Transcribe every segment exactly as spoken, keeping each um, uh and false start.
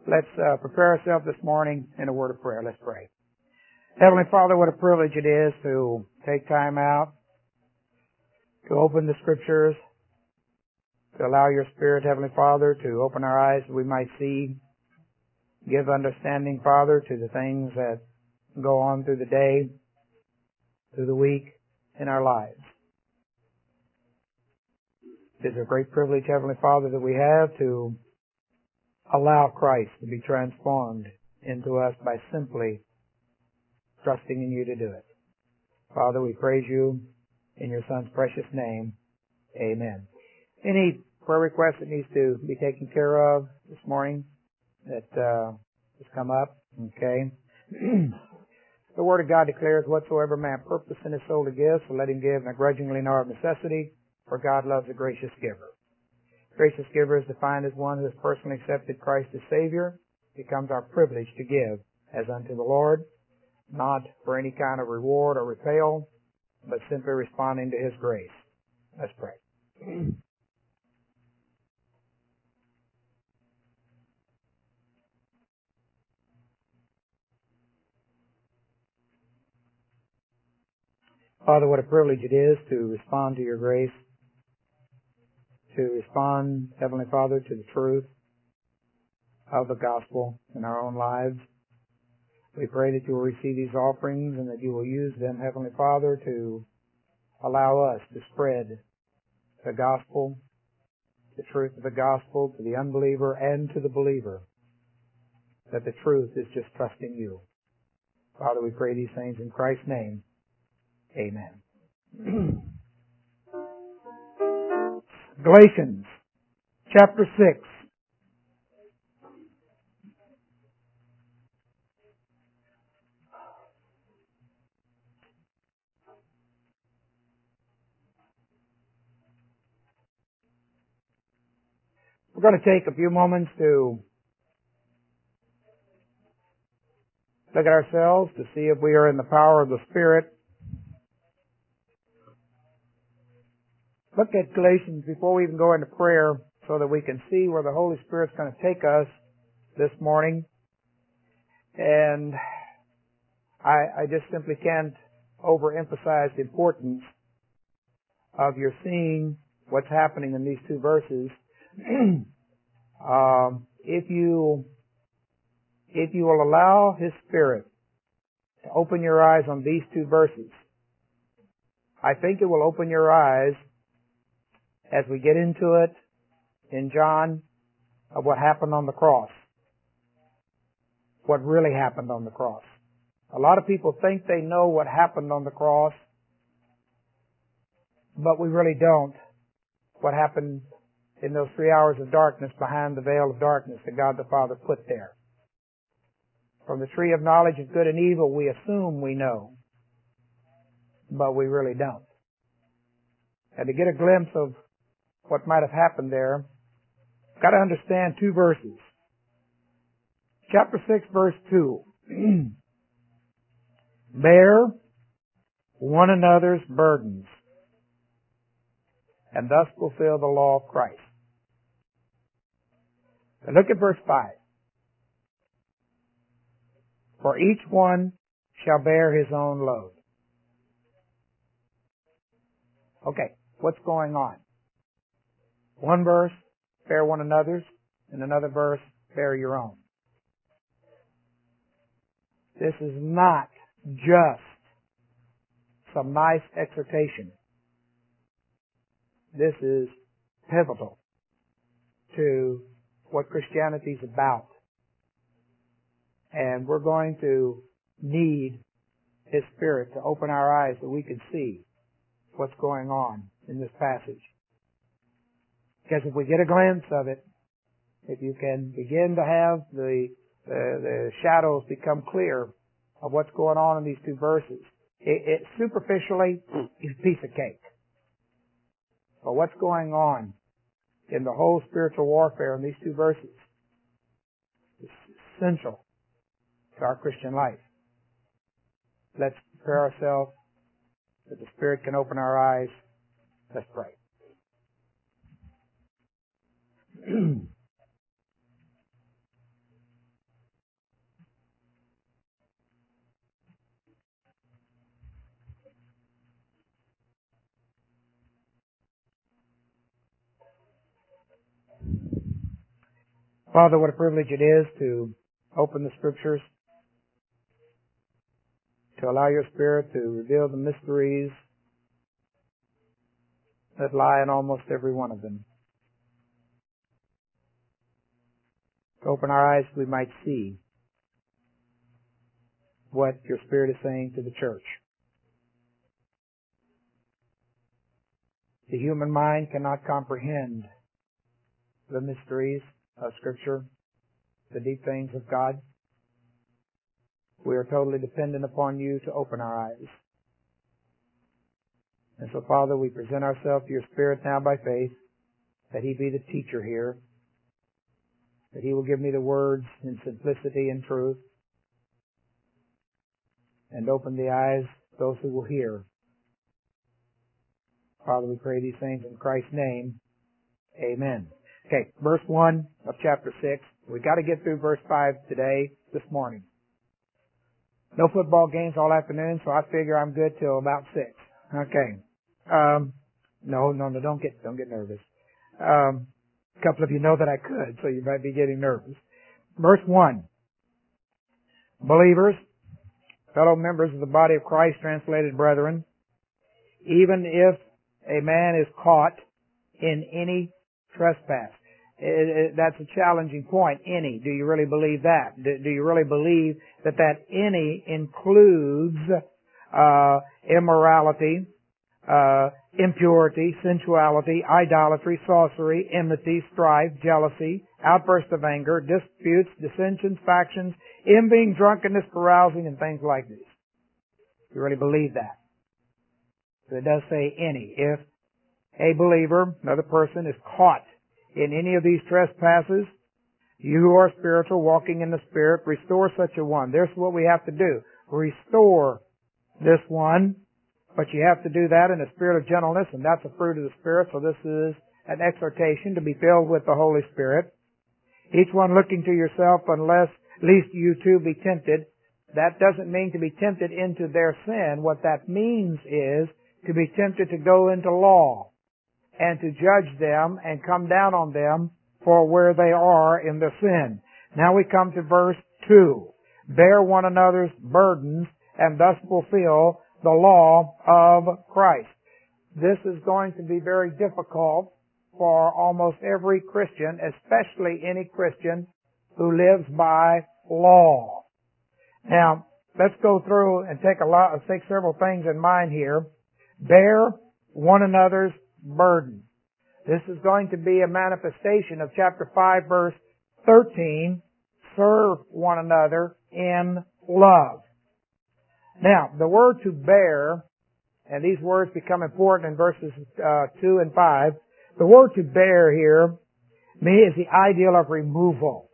Let's uh, prepare ourselves this morning in a word of prayer. Let's pray. Heavenly Father, what a privilege it is to take time out, to open the Scriptures, to allow your Spirit, Heavenly Father, to open our eyes that we might see, give understanding, Father, to the things that go on through the day, through the week, in our lives. It is a great privilege, Heavenly Father, that we have to allow Christ to be transformed into us by simply trusting in you to do it. Father, we praise you in your Son's precious name. Amen. Any prayer request that needs to be taken care of this morning that uh, has come up? Okay. The Word of God declares, whatsoever man purpose in his soul to give, so let him give, not grudgingly nor of necessity, for God loves a gracious giver. Gracious giver is defined as one who has personally accepted Christ as Savior. It becomes our privilege to give as unto the Lord, not for any kind of reward or repayal, but simply responding to His grace. Let's pray. Father, what a privilege it is to respond to your grace, to respond, Heavenly Father, to the truth of the gospel in our own lives. We pray that you will receive these offerings and that you will use them, Heavenly Father, to allow us to spread the gospel, the truth of the gospel to the unbeliever and to the believer, that the truth is just trusting you. Father, we pray these things in Christ's name. Amen. Galatians chapter six. We're going to take a few moments to look at ourselves to see if we are in the power of the Spirit. Look at Galatians before we even go into prayer so that we can see where the Holy Spirit's going to take us this morning. And I, I just simply can't overemphasize the importance of your seeing what's happening in these two verses. um, if you if you will allow His Spirit to open your eyes on these two verses, I think it will open your eyes as we get into it in John of what happened on the cross. What really happened on the cross. A lot of people think they know what happened on the cross, but we really don't. What happened in those three hours of darkness behind the veil of darkness that God the Father put there. From the tree of knowledge of good and evil, we assume we know, but we really don't. And to get a glimpse of what might have happened there, you've got to understand two verses. Chapter six, verse two. Bear one another's burdens, and thus fulfill the law of Christ. And look at verse five. For each one shall bear his own load. Okay, what's going on? One verse, bear one another's, and another verse, bear your own. This is not just some nice exhortation. This is pivotal to what Christianity is about. And we're going to need His Spirit to open our eyes so we can see what's going on in this passage. Because if we get a glimpse of it, if you can begin to have the, the, the shadows become clear of what's going on in these two verses, it, it superficially is a piece of cake. But what's going on in the whole spiritual warfare in these two verses is essential to our Christian life. Let's prepare ourselves that the Spirit can open our eyes. Let's pray. Father, what a privilege it is to open the Scriptures, to allow your Spirit to reveal the mysteries that lie in almost every one of them. To open our eyes we might see what your Spirit is saying to the church. The human mind cannot comprehend the mysteries of Scripture, the deep things of God. We are totally dependent upon you to open our eyes. And so, Father, we present ourselves to your Spirit now by faith, that He be the teacher here, that He will give me the words in simplicity and truth, and open the eyes of those who will hear. Father, we pray these things in Christ's name. Amen. Okay, verse one of chapter six. We've got to get through verse five today, this morning. No football games all afternoon, so I figure I'm good till about six. Okay. Um, no, no, no, don't get, don't get nervous. Um, a couple of you know that I could, so you might be getting nervous. Verse one. Believers, fellow members of the body of Christ, translated brethren, even if a man is caught in any trespass. It, it, that's a challenging point. Any. Do you really believe that? Do, do you really believe that that any includes uh, immorality, uh, impurity, sensuality, idolatry, sorcery, enmity, strife, jealousy, outbursts of anger, disputes, dissensions, factions, envying, drunkenness, carousing, and things like this? Do you really believe that? So it does say any. If a believer, another person, is caught in any of these trespasses, you who are spiritual, walking in the Spirit, restore such a one. There's what we have to do. Restore this one, but you have to do that in a spirit of gentleness, and that's a fruit of the Spirit, so this is an exhortation to be filled with the Holy Spirit. Each one looking to yourself, unless lest you too be tempted. That doesn't mean to be tempted into their sin. What that means is to be tempted to go into law and to judge them and come down on them for where they are in their sin. Now we come to verse two. Bear one another's burdens and thus fulfill the law of Christ. This is going to be very difficult for almost every Christian, especially any Christian who lives by law. Now, let's go through and take a lot, take several things in mind here. Bear one another's burden. This is going to be a manifestation of chapter five, verse thirteen. Serve one another in love. Now, the word to bear, and these words become important in verses uh, two and five. The word to bear here, me, is the ideal of removal.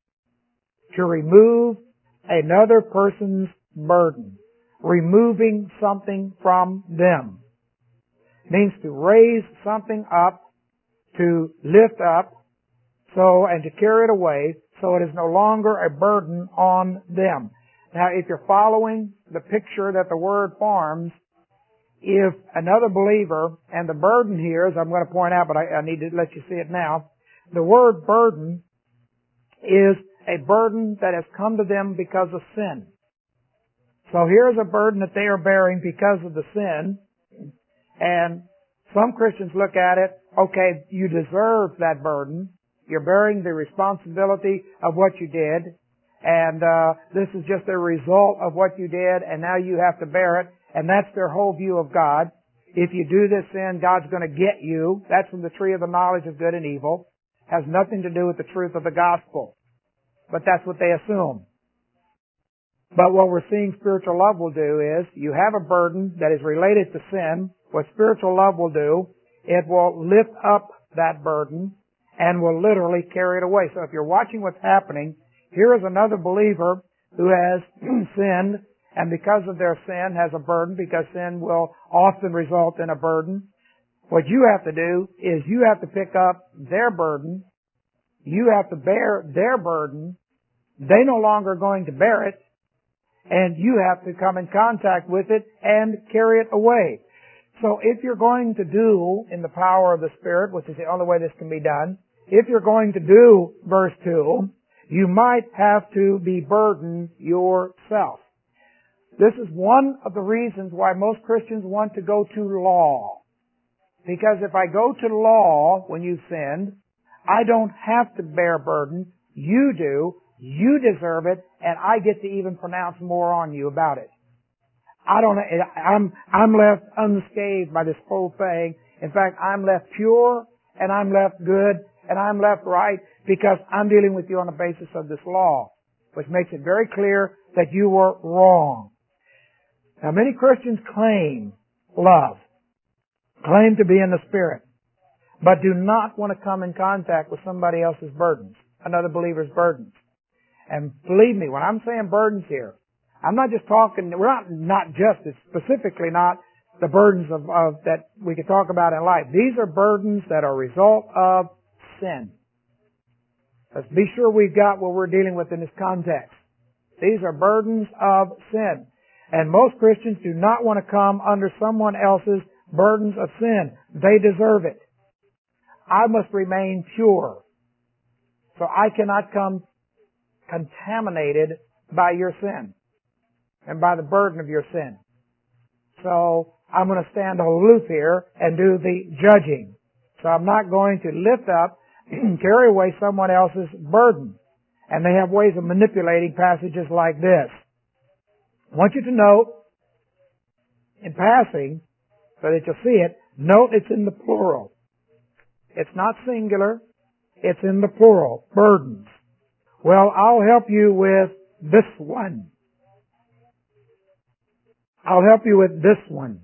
To remove another person's burden. Removing something from them. Means to raise something up, to lift up, so, and to carry it away, so it is no longer a burden on them. Now, if you're following the picture that the Word forms, if another believer, and the burden here, as I'm going to point out, but I, I need to let you see it now, the word burden is a burden that has come to them because of sin. So here's a burden that they are bearing because of the sin, and some Christians look at it, okay, you deserve that burden. You're bearing the responsibility of what you did, and uh, this is just a result of what you did, and now you have to bear it, and that's their whole view of God. If you do this sin, God's going to get you. That's from the tree of the knowledge of good and evil. Has nothing to do with the truth of the gospel. But that's what they assume. But what we're seeing spiritual love will do is, you have a burden that is related to sin. What spiritual love will do, it will lift up that burden and will literally carry it away. So if you're watching what's happening, here is another believer who has sinned, and because of their sin has a burden, because sin will often result in a burden. What you have to do is you have to pick up their burden. You have to bear their burden. They no longer are going to bear it. And you have to come in contact with it and carry it away. So if you're going to do in the power of the Spirit, which is the only way this can be done, if you're going to do verse two, you might have to be burdened yourself. This is one of the reasons why most Christians want to go to law. Because if I go to law when you sinned, I don't have to bear burden. You do. You deserve it, and I get to even pronounce more on you about it. I don't. I'm I'm left unscathed by this whole thing. In fact, I'm left pure, and I'm left good, and I'm left right because I'm dealing with you on the basis of this law, which makes it very clear that you were wrong. Now, many Christians claim love, claim to be in the Spirit, but do not want to come in contact with somebody else's burdens, another believer's burdens. And believe me, when I'm saying burdens here, I'm not just talking, we're not, not just, it's specifically not the burdens of, of, that we could talk about in life. These are burdens that are a result of sin. Let's be sure we've got what we're dealing with in this context. These are burdens of sin. And most Christians do not want to come under someone else's burdens of sin. They deserve it. I must remain pure. So I cannot come contaminated by your sin and by the burden of your sin. So I'm going to stand aloof here and do the judging. So I'm not going to lift up and carry away someone else's burden. And they have ways of manipulating passages like this. I want you to note, in passing, so that you'll see it, note it's in the plural. It's not singular. It's in the plural. Burdens. Well, I'll help you with this one. I'll help you with this one.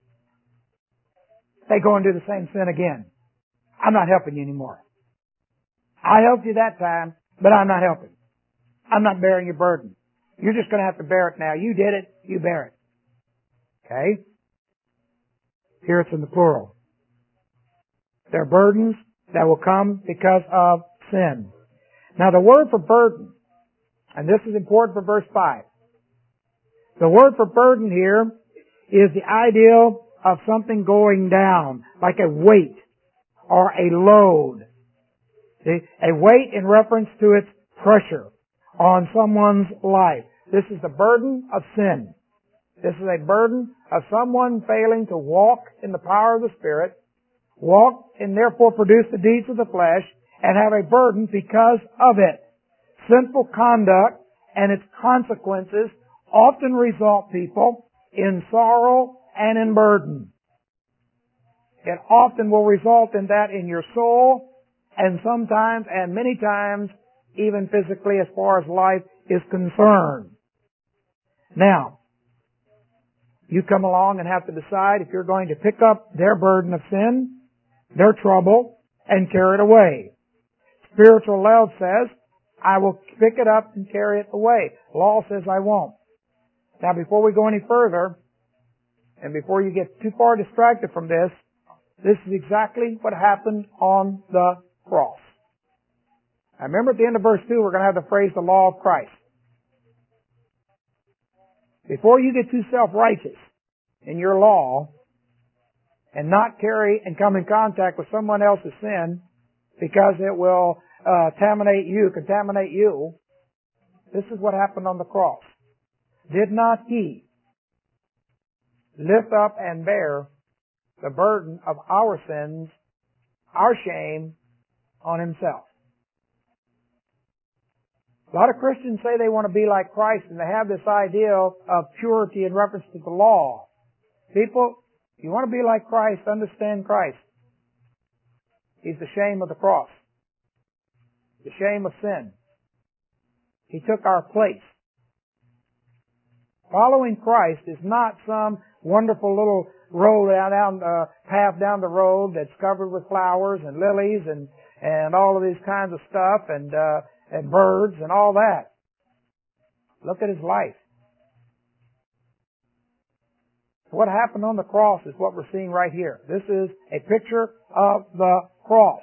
They go and do the same sin again. I'm not helping you anymore. I helped you that time, but I'm not helping. I'm not bearing your burden. You're just going to have to bear it now. You did it. You bear it. Okay? Here it's in the plural. There are burdens that will come because of sin. Now the word for burden, and this is important for verse five. The word for burden here is the idea of something going down, like a weight or a load. See? A weight in reference to its pressure on someone's life. This is the burden of sin. This is a burden of someone failing to walk in the power of the Spirit, walk and therefore produce the deeds of the flesh, and have a burden because of it. Sinful conduct and its consequences often result people in sorrow and in burden. It often will result in that in your soul, and sometimes, and many times, even physically as far as life is concerned. Now, you come along and have to decide if you're going to pick up their burden of sin, their trouble, and carry it away. Spiritual love says, I will pick it up and carry it away. Law says I won't. Now, before we go any further, and before you get too far distracted from this, this is exactly what happened on the cross. Now, remember at the end of verse two, we're going to have the phrase, the law of Christ. Before you get too self-righteous in your law and not carry and come in contact with someone else's sin because it will uh, contaminate you, contaminate you, this is what happened on the cross. Did not He lift up and bear the burden of our sins, our shame, on Himself? A lot of Christians say they want to be like Christ, and they have this idea of purity in reference to the law. People, if you want to be like Christ, understand Christ. He's the shame of the cross. The shame of sin. He took our place. Following Christ is not some wonderful little road down, down uh, path down the road that's covered with flowers and lilies and and all of these kinds of stuff and uh, and birds and all that. Look at His life. What happened on the cross is what we're seeing right here. This is a picture of the cross.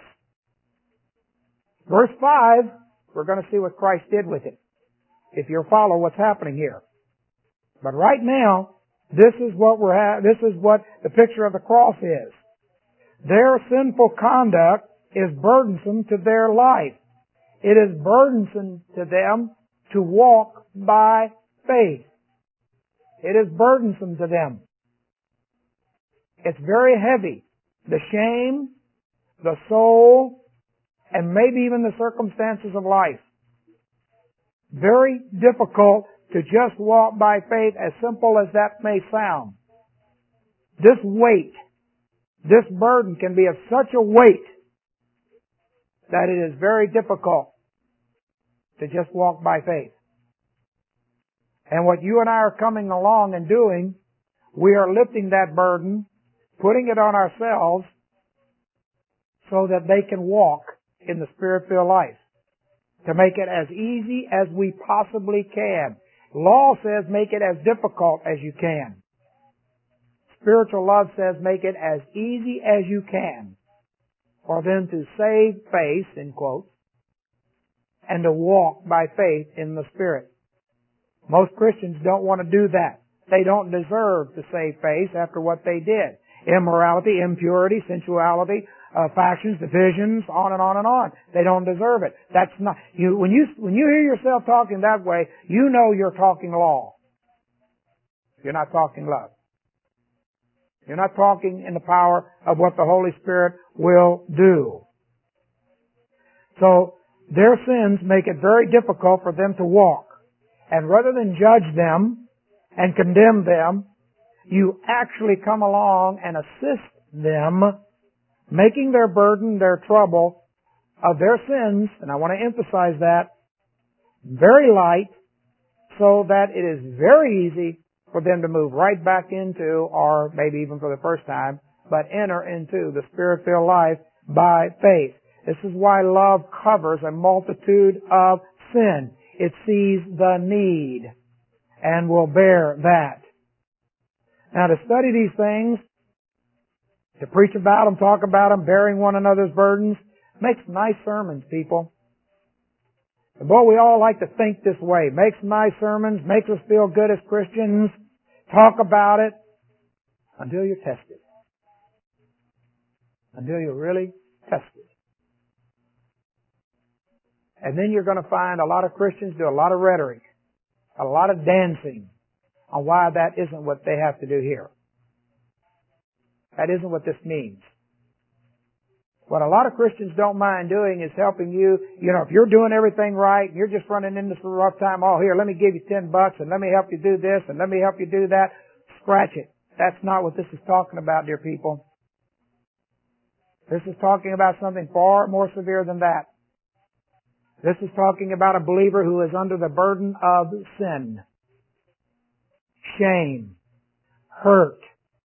Verse five, we're going to see what Christ did with it, if you'll follow what's happening here. But right now, this is what we're ha- this is what the picture of the cross is. Their sinful conduct is burdensome to their life. It is burdensome to them to walk by faith. It is burdensome to them. It's very heavy. The shame, the soul, and maybe even the circumstances of life. Very difficult to just walk by faith, as simple as that may sound. This weight, this burden can be of such a weight that it is very difficult to just walk by faith. And what you and I are coming along and doing, we are lifting that burden, putting it on ourselves so that they can walk in the Spirit-filled life. To make it as easy as we possibly can. Law says make it as difficult as you can. Spiritual love says make it as easy as you can for them to save face, in quotes, and to walk by faith in the Spirit. Most Christians don't want to do that. They don't deserve to save face after what they did. Immorality, impurity, sensuality, uh, factions, divisions, on and on and on. They don't deserve it. That's not, you, when you, when you hear yourself talking that way, you know you're talking law. You're not talking love. You're not talking in the power of what the Holy Spirit will do. So, their sins make it very difficult for them to walk. And rather than judge them and condemn them, you actually come along and assist them, making their burden, their trouble of their sins, and I want to emphasize that, very light, so that it is very easy for them to move right back into, or maybe even for the first time, but enter into the Spirit-filled life by faith. This is why love covers a multitude of sin. It sees the need and will bear that. Now, to study these things, to preach about them, talk about them, bearing one another's burdens, makes nice sermons, people. And boy, we all like to think this way. Makes nice sermons, makes us feel good as Christians. Talk about it until you're tested. Until you're really tested. And then you're going to find a lot of Christians do a lot of rhetoric, a lot of dancing on why that isn't what they have to do here. That isn't what this means. What a lot of Christians don't mind doing is helping you, you know, if you're doing everything right and you're just running into some rough time, oh, here, let me give you ten bucks and let me help you do this and let me help you do that. Scratch it. That's not what this is talking about, dear people. This is talking about something far more severe than that. This is talking about a believer who is under the burden of sin, shame, hurt.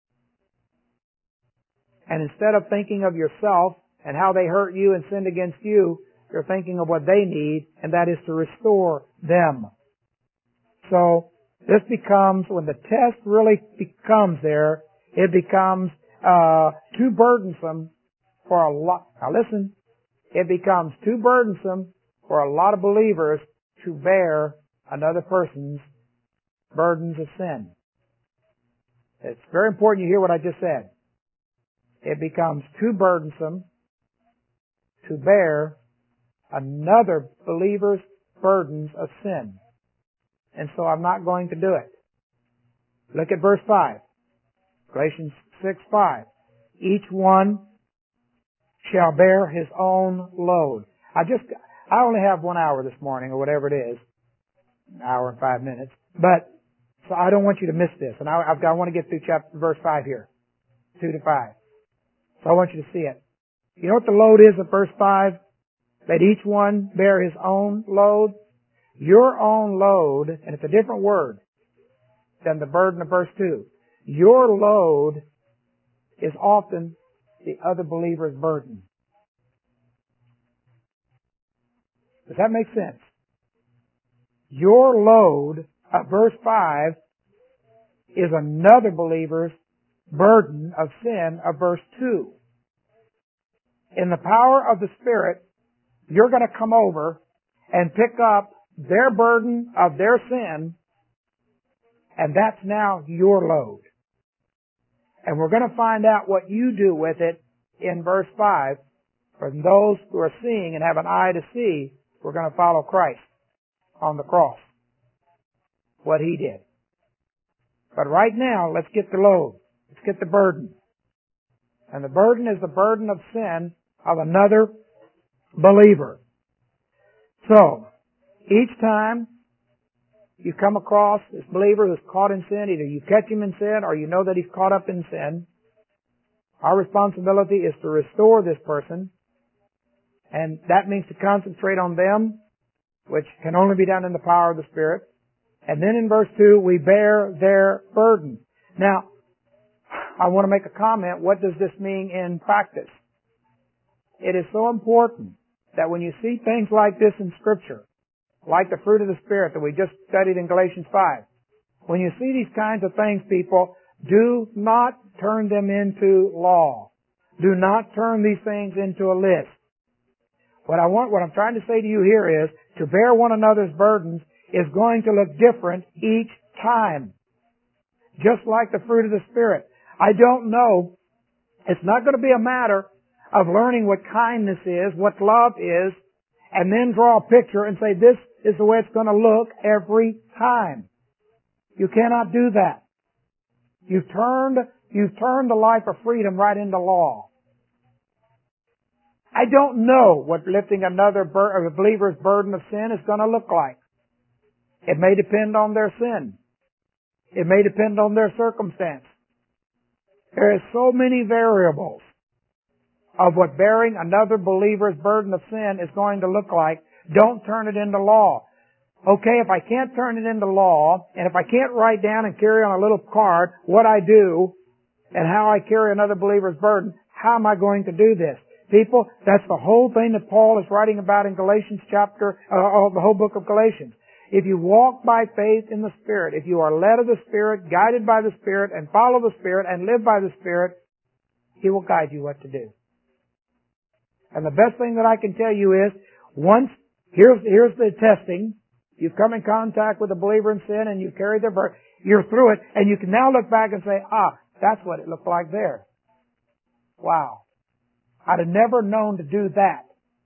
And instead of thinking of yourself and how they hurt you and sinned against you, you're thinking of what they need, and that is to restore them. So, this becomes, when the test really becomes there, it becomes uh too burdensome for a lot. Now listen, it becomes too burdensome for a lot of believers to bear another person's burdens of sin. It's very important you hear what I just said. It becomes too burdensome to bear another believer's burdens of sin. And so I'm not going to do it. Look at verse five. Galatians six five. Each one shall bear his own load. I just, I only have one hour this morning, or whatever it is. An hour and five minutes. But, so I don't want you to miss this. And I, I've got, I want to get through chapter, verse five here. two to five. So I want you to see it. You know what the load is of verse five? That each one bear his own load. Your own load, and it's a different word than the burden of verse two. Your load is often the other believer's burden. Does that make sense? Your load of verse five is another believer's burden of sin of verse two. In the power of the Spirit, you're going to come over and pick up their burden of their sin, and that's now your load. And we're going to find out what you do with it in verse five For those who are seeing and have an eye to see, we're going to follow Christ on the cross. What He did. But right now, let's get the load. Let's get the burden. And the burden is the burden of sin of another believer. So, each time you come across this believer who's caught in sin, either you catch him in sin or you know that he's caught up in sin, our responsibility is to restore this person, and that means to concentrate on them, which can only be done in the power of the Spirit. And then in verse two, we bear their burden. Now, I want to make a comment. What does this mean in practice? It is so important that when you see things like this in Scripture, like the fruit of the Spirit that we just studied in Galatians five, when you see these kinds of things, people, do not turn them into law. Do not turn these things into a list. What I want, what I'm trying to say to you here is, to bear one another's burdens is going to look different each time. Just like the fruit of the Spirit. I don't know, it's not going to be a matter of learning what kindness is, what love is, and then draw a picture and say, this is the way it's going to look every time. You cannot do that. You've turned, you've turned the life of freedom right into law. I don't know what lifting another bur- a believer's burden of sin is going to look like. It may depend on their sin. It may depend on their circumstance. There are so many variables of what bearing another believer's burden of sin is going to look like. Don't turn it into law. Okay, if I can't turn it into law, and if I can't write down and carry on a little card what I do and how I carry another believer's burden, how am I going to do this? People, that's the whole thing that Paul is writing about in Galatians chapter, uh, the whole book of Galatians. If you walk by faith in the Spirit, if you are led of the Spirit, guided by the Spirit, and follow the Spirit, and live by the Spirit, He will guide you what to do. And the best thing that I can tell you is, once, here's, here's the testing. You've come in contact with a believer in sin and you carry their burden. You're through it, and you can now look back and say, ah, that's what it looked like there. Wow. I'd have never known to do that.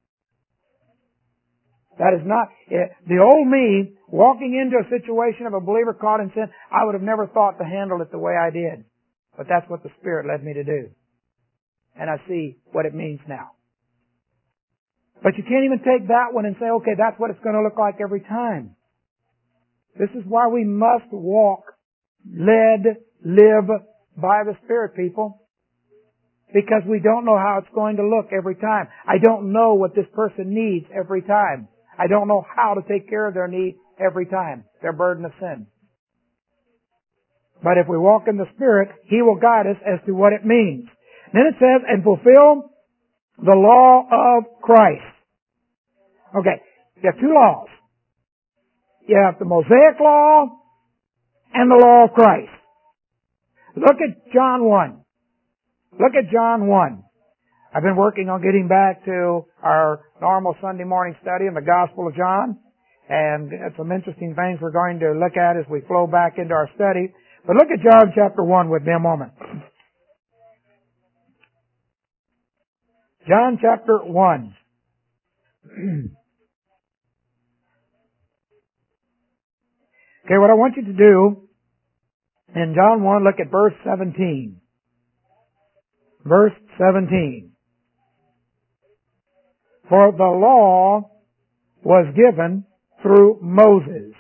That is not, the old me, walking into a situation of a believer caught in sin, I would have never thought to handle it the way I did. But that's what the Spirit led me to do. And I see what it means now. But you can't even take that one and say, okay, that's what it's going to look like every time. This is why we must walk, led, live by the Spirit, people. Because we don't know how it's going to look every time. I don't know what this person needs every time. I don't know how to take care of their need every time, their burden of sin. But if we walk in the Spirit, He will guide us as to what it means. Then it says, and fulfill the law of Christ. Okay, you have two laws. You have the Mosaic law and the law of Christ. Look at John one. Look at John one. I've been working on getting back to our normal Sunday morning study in the Gospel of John. And some interesting things we're going to look at as we flow back into our study. But look at John chapter one with me a moment. John chapter one. Okay, what I want you to do in John one, look at verse seventeen. Verse seventeen. For the law was given through Moses.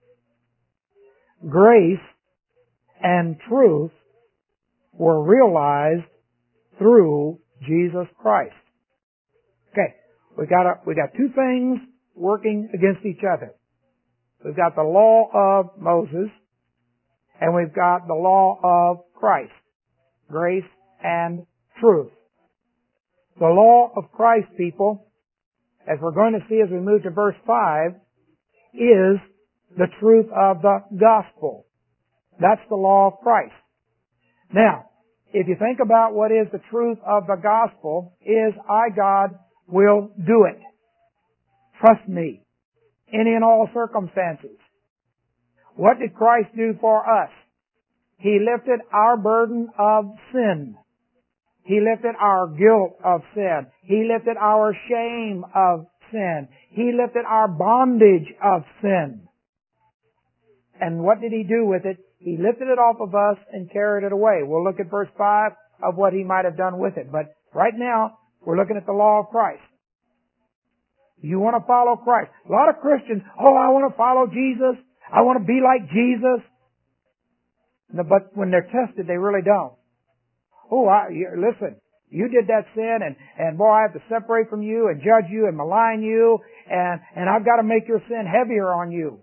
Grace and truth were realized through Jesus Christ. Okay, we got a, we got two things working against each other. We've got the law of Moses, and we've got the law of Christ. Grace and truth. The law of Christ, people, as we're going to see as we move to verse five, is the truth of the gospel. That's the law of Christ. Now, if you think about what is the truth of the gospel, is I, God, will do it. Trust me. Any and all circumstances. What did Christ do for us? He lifted our burden of sin. He lifted our guilt of sin. He lifted our shame of sin. He lifted our bondage of sin. And what did He do with it? He lifted it off of us and carried it away. We'll look at verse five of what He might have done with it. But right now, we're looking at the law of Christ. You want to follow Christ. A lot of Christians, oh, I want to follow Jesus. I want to be like Jesus. No, but when they're tested, they really don't. Oh, I, you, listen, you did that sin, and, and boy, I have to separate from you and judge you and malign you, and, and I've got to make your sin heavier on you.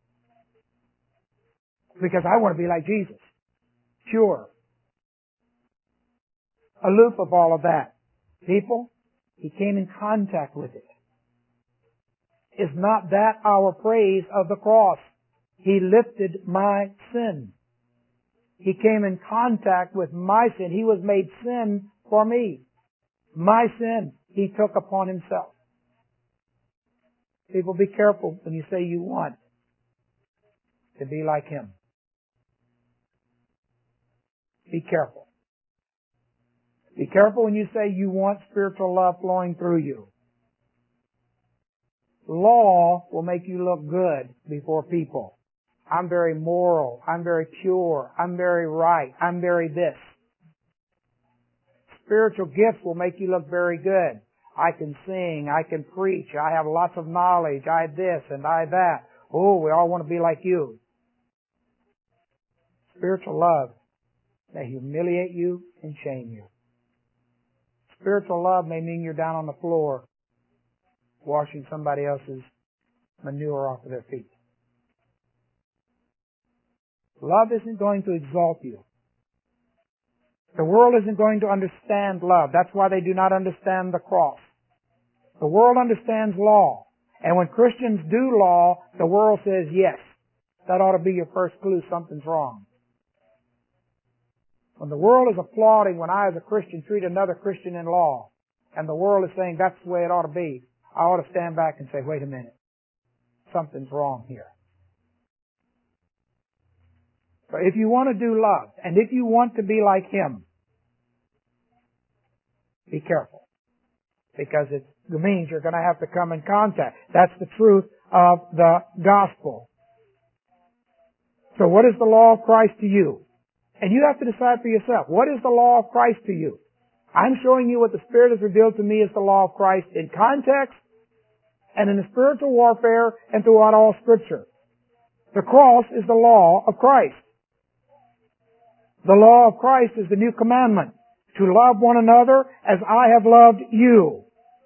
Because I want to be like Jesus. Pure. Aloof of all of that. People, He came in contact with it. Is not that our praise of the cross? He lifted my sin. He came in contact with my sin. He was made sin for me. My sin He took upon Himself. People, be careful when you say you want to be like Him. Be careful. Be careful when you say you want spiritual love flowing through you. Law will make you look good before people. I'm very moral. I'm very pure. I'm very right. I'm very this. Spiritual gifts will make you look very good. I can sing. I can preach. I have lots of knowledge. I this and I that. Oh, we all want to be like you. Spiritual love may humiliate you and shame you. Spiritual love may mean you're down on the floor washing somebody else's manure off of their feet. Love isn't going to exalt you. The world isn't going to understand love. That's why they do not understand the cross. The world understands law. And when Christians do law, the world says, yes, that ought to be your first clue something's wrong. When the world is applauding when I as a Christian treat another Christian in law, and the world is saying that's the way it ought to be, I ought to stand back and say, wait a minute, something's wrong here. So if you want to do love, and if you want to be like Him, be careful. Because it means you're going to have to come in contact. That's the truth of the gospel. So what is the law of Christ to you? And you have to decide for yourself, what is the law of Christ to you? I'm showing you what the Spirit has revealed to me as the law of Christ in context and in the spiritual warfare and throughout all Scripture. The cross is the law of Christ. The law of Christ is the new commandment, to love one another as I have loved you.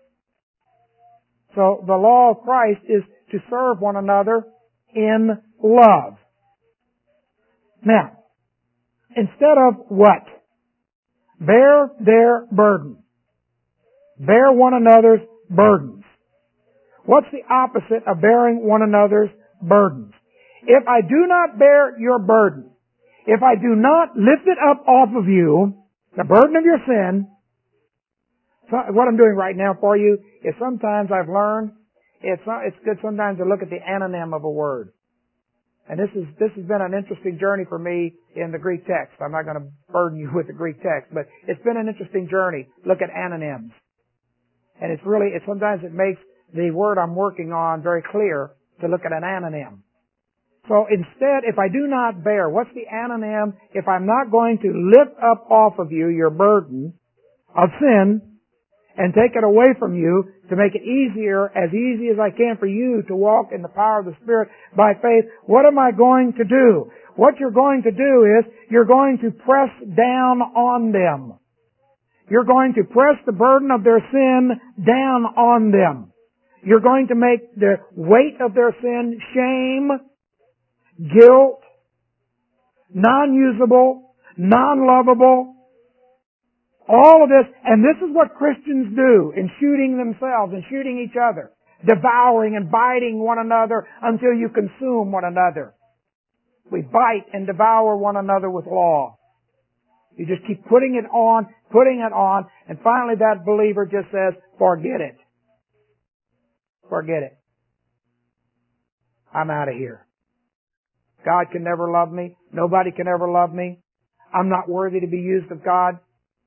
So the law of Christ is to serve one another in love. Now, instead of what? Bear their burden. Bear one another's burdens. What's the opposite of bearing one another's burdens? If I do not bear your burden, if I do not lift it up off of you, the burden of your sin, so what I'm doing right now for you is sometimes I've learned it's not, it's good sometimes to look at the anonym of a word. And this is this has been an interesting journey for me in the Greek text. I'm not going to burden you with the Greek text, but it's been an interesting journey. Look at anonyms. And it's really, it sometimes it makes the word I'm working on very clear to look at an anonym. So instead, if I do not bear, what's the anonym? If I'm not going to lift up off of you your burden of sin and take it away from you to make it easier, as easy as I can for you to walk in the power of the Spirit by faith, what am I going to do? What you're going to do is you're going to press down on them. You're going to press the burden of their sin down on them. You're going to make the weight of their sin shame, guilt, non-usable, non-lovable, all of this, and this is what Christians do in shooting themselves and shooting each other, devouring and biting one another until you consume one another. We bite and devour one another with law. You just keep putting it on, putting it on, and finally that believer just says, forget it. Forget it. I'm out of here. God can never love me. Nobody can ever love me. I'm not worthy to be used of God.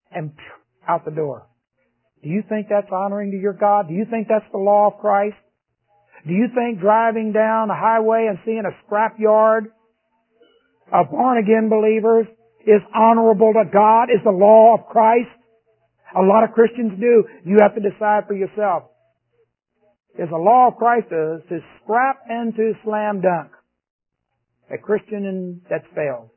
and out the door. Do you think that's honoring to your God? Do you think that's the law of Christ? Do you think driving down a highway and seeing a scrap yard of born-again believers is honorable to God, is the law of Christ? A lot of Christians do. You have to decide for yourself. Is the law of Christ to, to scrap and to slam dunk a Christian in, that's failed?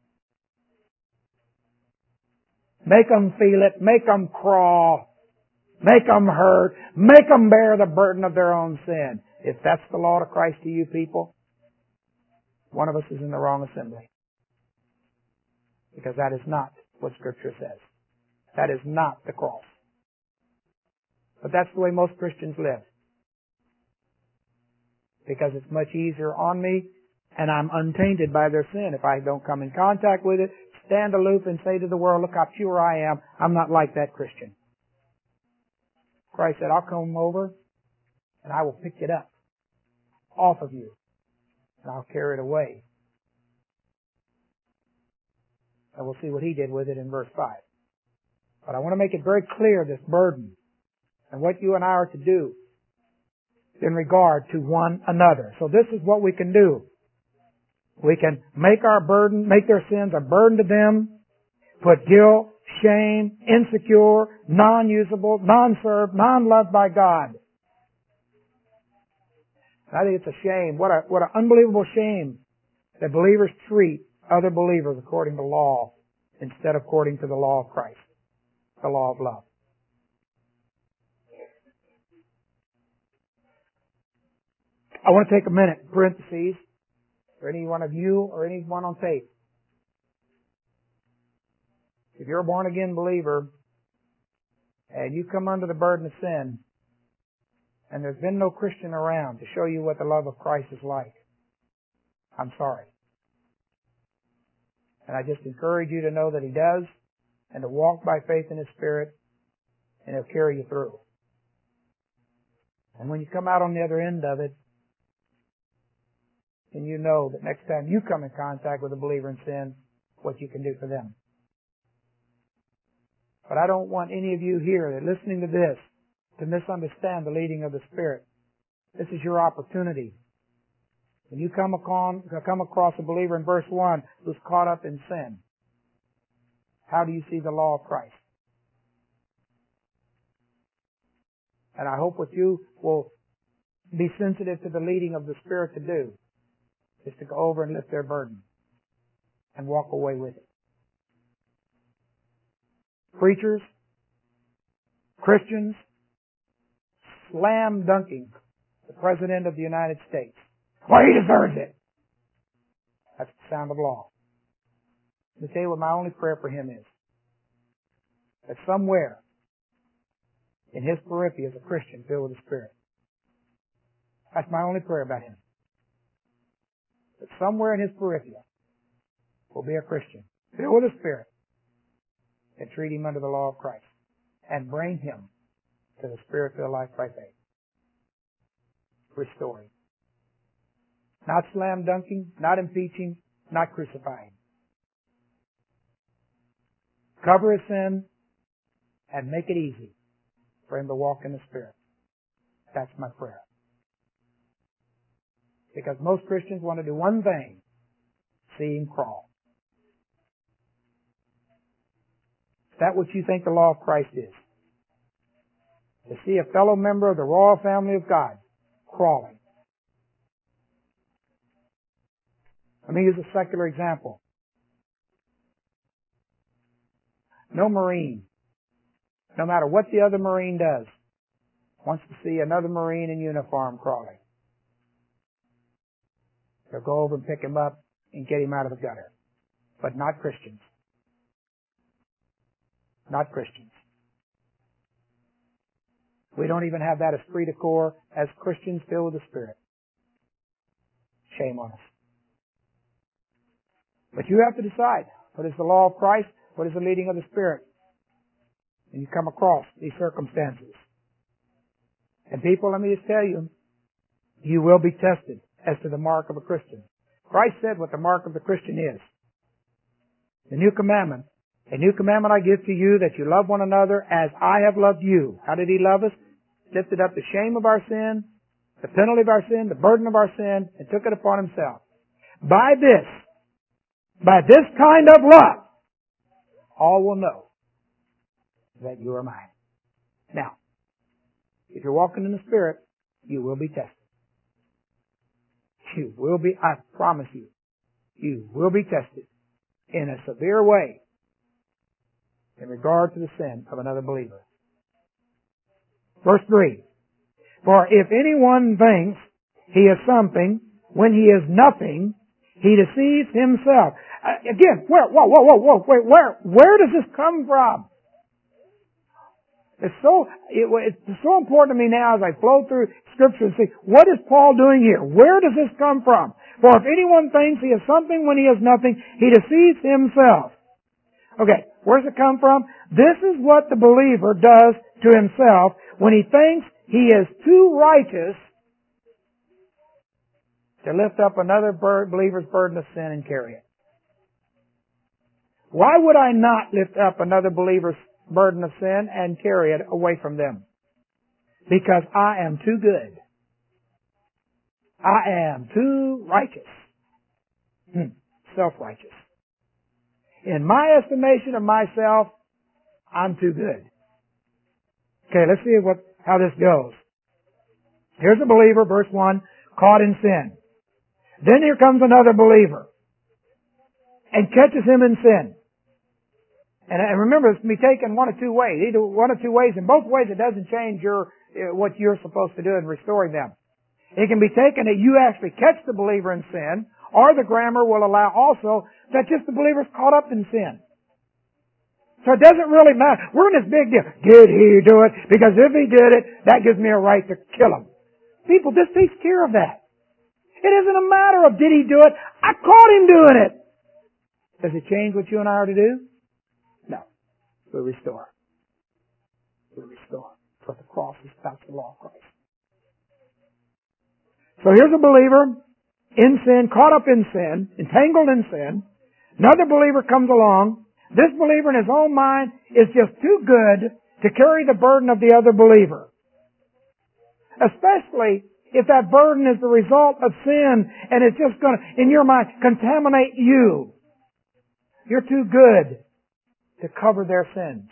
Make them feel it. Make them crawl. Make them hurt. Make them bear the burden of their own sin. If that's the law of Christ to you people, one of us is in the wrong assembly. Because that is not what Scripture says. That is not the cross. But that's the way most Christians live. Because it's much easier on me, and I'm untainted by their sin. If I don't come in contact with it, stand aloof and say to the world, look how pure I am. I'm not like that Christian. Christ said, I'll come over and I will pick it up off of you and I'll carry it away. And we'll see what He did with it in verse five. But I want to make it very clear, this burden, and what you and I are to do in regard to one another. So this is what we can do. We can make our burden, make their sins a burden to them, put guilt, shame, insecure, non-usable, non-served, non-loved by God. I think it's a shame. What a, what an unbelievable shame that believers treat other believers according to law instead of according to the law of Christ, the law of love. I want to take a minute, parentheses, for any one of you or anyone on tape. If you're a born-again believer and you come under the burden of sin and there's been no Christian around to show you what the love of Christ is like, I'm sorry. And I just encourage you to know that He does and to walk by faith in His Spirit, and He'll carry you through. And when you come out on the other end of it, and you know that next time you come in contact with a believer in sin, what you can do for them. But I don't want any of you here that are listening to this to misunderstand the leading of the Spirit. This is your opportunity. When you come, upon, come across a believer in verse one who's caught up in sin, how do you see the law of Christ? And I hope what you will be sensitive to the leading of the Spirit to do is to go over and lift their burden and walk away with it. Preachers, Christians, slam dunking the President of the United States. Well, he deserves it. That's the sound of law. Let me tell you what my only prayer for him is. That somewhere in his periphery is a Christian filled with the Spirit. That's my only prayer about him. That somewhere in his periphery will be a Christian filled with the Spirit and treat him under the law of Christ and bring him to the Spirit-filled life by faith. Restoring. Not slam dunking, not impeaching, not crucifying. Cover his sin and make it easy for him to walk in the Spirit. That's my prayer. Because most Christians want to do one thing, see him crawl. Is that what you think the law of Christ is? To see a fellow member of the royal family of God crawling. Let me use a secular example. No Marine, no matter what the other Marine does, wants to see another Marine in uniform crawling. They'll go over and pick him up and get him out of the gutter. But not Christians. Not Christians. We don't even have that esprit de corps as Christians filled with the Spirit. Shame on us. But you have to decide what is the law of Christ, what is the leading of the Spirit. And you come across these circumstances. And people, let me just tell you, you will be tested as to the mark of a Christian. Christ said what the mark of the Christian is. The new commandment A new commandment I give to you, that you love one another as I have loved you. How did He love us? Lifted up the shame of our sin, the penalty of our sin, the burden of our sin, and took it upon Himself. By this, by this kind of love, all will know that you are mine. Now, if you're walking in the Spirit, you will be tested. You will be, I promise you, you will be tested in a severe way in regard to the sin of another believer. Verse three. For if anyone thinks he is something when he is nothing, he deceives himself. Uh, again, where, whoa, whoa, whoa, whoa, wait, where, where does this come from? It's so, it, it's so important to me now as I flow through Scripture and see, what is Paul doing here? Where does this come from? For if anyone thinks he is something when he is nothing, he deceives himself. Okay, where's it come from? This is what the believer does to himself when he thinks he is too righteous to lift up another believer's burden of sin and carry it. Why would I not lift up another believer's burden of sin and carry it away from them? Because I am too good. I am too righteous. Hmm. Self-righteous. In my estimation of myself, I'm too good. Okay, let's see what how this goes. Here's a believer, verse one, caught in sin. Then here comes another believer and catches him in sin. And, and remember, it can be taken one of two ways. Either one of two ways. In both ways, it doesn't change your uh, what you're supposed to do in restoring them. It can be taken that you actually catch the believer in sin, or the grammar will allow also that just the believer's caught up in sin. So it doesn't really matter. We're in this big deal. Did he do it? Because if he did it, that gives me a right to kill him. People, this takes care of that. It isn't a matter of did he do it? I caught him doing it. Does it change what you and I are to do? No. We restore. We restore. That's what the cross is. That's the law of Christ. So here's a believer in sin, caught up in sin, entangled in sin. Another believer comes along. This believer in his own mind is just too good to carry the burden of the other believer. Especially if that burden is the result of sin and it's just going to, in your mind, contaminate you. You're too good to cover their sins.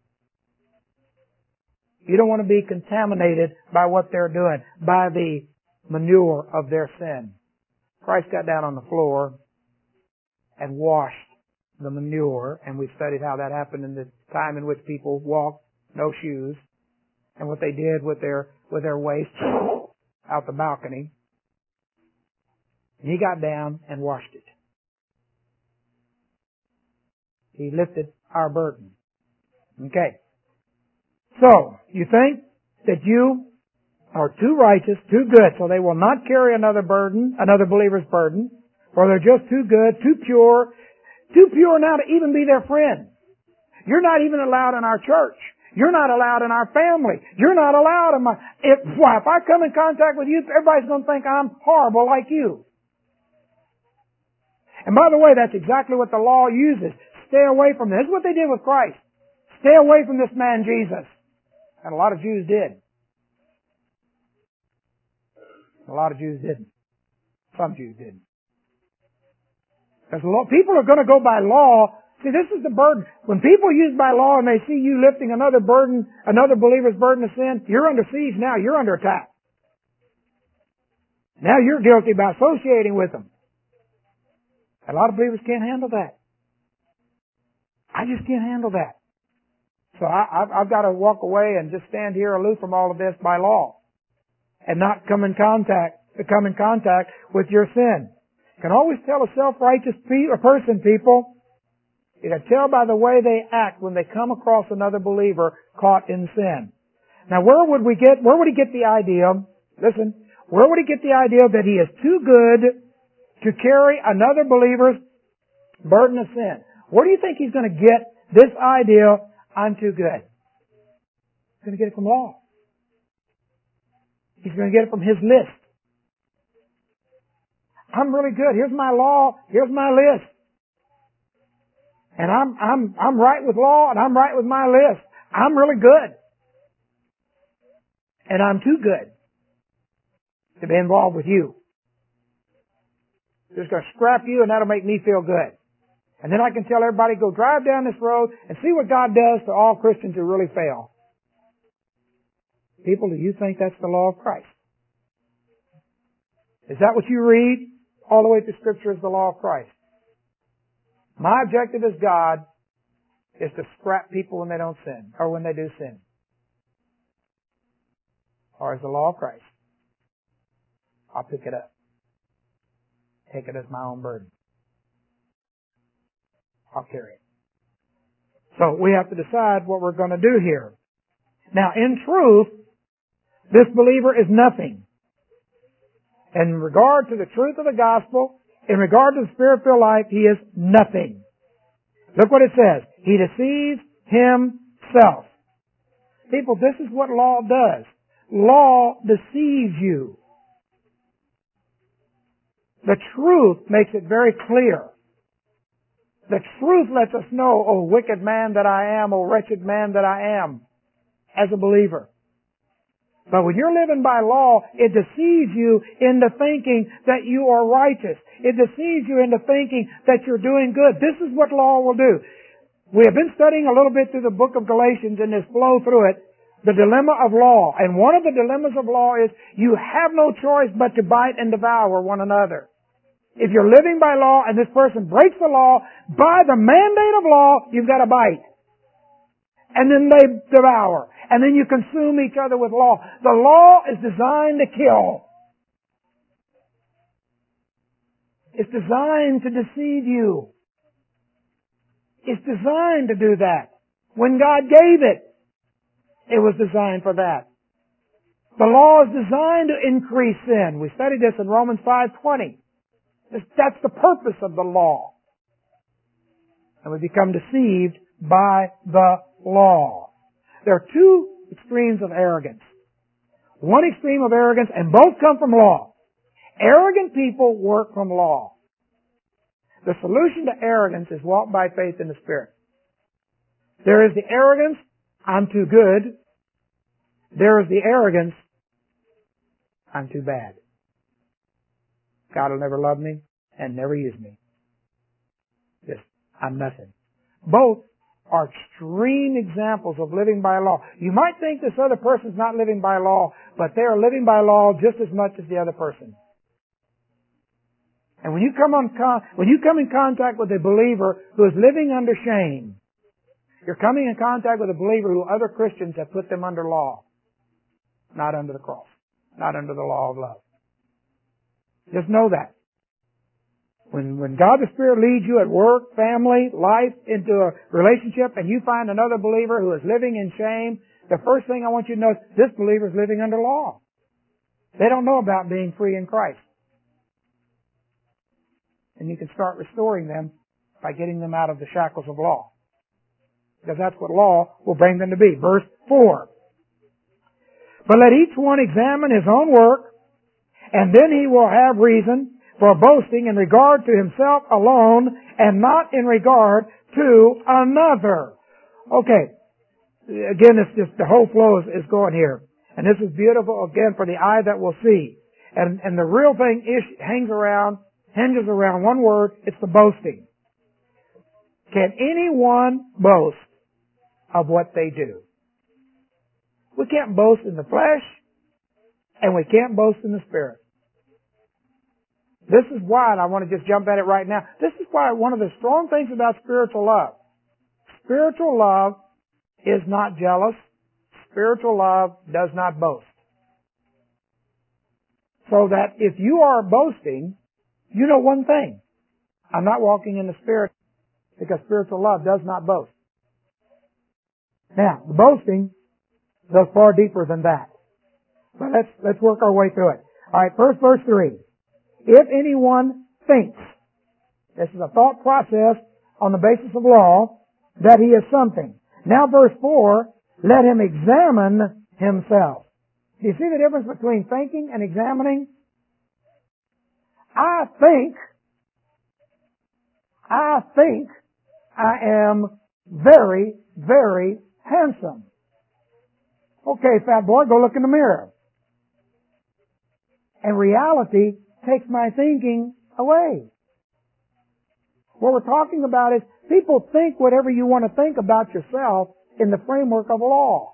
You don't want to be contaminated by what they're doing, by the manure of their sin. Christ got down on the floor and washed the manure, and we studied how that happened in the time in which people walked, no shoes, and what they did with their with their waste out the balcony. And He got down and washed it. He lifted our burden. Okay. So, you think that you are too righteous, too good, so they will not carry another burden, another believer's burden, or they're just too good, too pure, too pure now to even be their friend. You're not even allowed in our church. You're not allowed in our family. You're not allowed in my... If, why, if I come in contact with you, everybody's going to think I'm horrible like you. And by the way, that's exactly what the law uses. Stay away from this. This is what they did with Christ. Stay away from this man Jesus. And a lot of Jews did. A lot of Jews didn't. Some Jews didn't. Because people are going to go by law. See, this is the burden. When people use by law and they see you lifting another burden, another believer's burden of sin, you're under siege now. You're under attack. Now you're guilty by associating with them. A lot of believers can't handle that. I just can't handle that. So I, I've, I've got to walk away and just stand here aloof from all of this by law, and not come in contact, come in contact with your sin. You can always tell a self-righteous pe- a person, people. You can tell by the way they act when they come across another believer caught in sin. Now, where would we get? Where would he get the idea? Listen, where would he get the idea that he is too good to carry another believer's burden of sin? Where do you think he's going to get this idea? I'm too good. He's going to get it from law. He's going to get it from his list. I'm really good. Here's my law. Here's my list. And I'm, I'm, I'm right with law and I'm right with my list. I'm really good. And I'm too good to be involved with you. Just going to scrap you and that'll make me feel good. And then I can tell everybody, go drive down this road and see what God does to all Christians who really fail. People, do you think that's the law of Christ? Is that what you read all the way through Scripture as the law of Christ? My objective as God is to scrap people when they don't sin, or when they do sin. Or as the law of Christ, I'll pick it up. Take it as my own burden. I'll carry it. So we have to decide what we're going to do here. Now, in truth, this believer is nothing. In regard to the truth of the gospel, in regard to the Spirit-filled life, he is nothing. Look what it says. He deceives himself. People, this is what law does. Law deceives you. The truth makes it very clear. The truth lets us know, oh wicked man that I am, oh wretched man that I am, as a believer. But when you're living by law, it deceives you into thinking that you are righteous. It deceives you into thinking that you're doing good. This is what law will do. We have been studying a little bit through the book of Galatians and this flow through it, the dilemma of law. And one of the dilemmas of law is you have no choice but to bite and devour one another. If you're living by law and this person breaks the law, by the mandate of law, you've got to bite. And then they devour. And then you consume each other with law. The law is designed to kill. It's designed to deceive you. It's designed to do that. When God gave it, it was designed for that. The law is designed to increase sin. We studied this in Romans five twenty. That's the purpose of the law. And we become deceived by the law. There are two extremes of arrogance. One extreme of arrogance, and both come from law. Arrogant people work from law. The solution to arrogance is walk by faith in the Spirit. There is the arrogance, I'm too good. There is the arrogance, I'm too bad. God will never love me and never use me. Just, I'm nothing. Both are extreme examples of living by law. You might think this other person's not living by law, but they are living by law just as much as the other person. And when you come on, when you come in contact with a believer who is living under shame, you're coming in contact with a believer who other Christians have put them under law, not under the cross, not under the law of love. Just know that. When, when God the Spirit leads you at work, family, life, into a relationship, and you find another believer who is living in shame, the first thing I want you to know is this believer is living under law. They don't know about being free in Christ. And you can start restoring them by getting them out of the shackles of law. Because that's what law will bring them to be. Verse four. But let each one examine his own work, and then he will have reason for boasting in regard to himself alone and not in regard to another. Okay. Again, it's just the whole flow is, is going here. And this is beautiful, again, for the eye that will see. And, and the real thing is, hangs around, hinges around one word, it's the boasting. Can anyone boast of what they do? We can't boast in the flesh, and we can't boast in the Spirit. This is why, and I want to just jump at it right now, this is why one of the strong things about spiritual love. Spiritual love is not jealous. Spiritual love does not boast. So that if you are boasting, you know one thing. I'm not walking in the Spirit because spiritual love does not boast. Now, the boasting goes far deeper than that. But let's, let's work our way through it. Alright, first verse three. If anyone thinks, this is a thought process on the basis of law, that he is something. Now verse four, let him examine himself. Do you see the difference between thinking and examining? I think, I think I am very, very handsome. Okay, fat boy, go look in the mirror. And reality takes my thinking away. What we're talking about is people think whatever you want to think about yourself in the framework of law.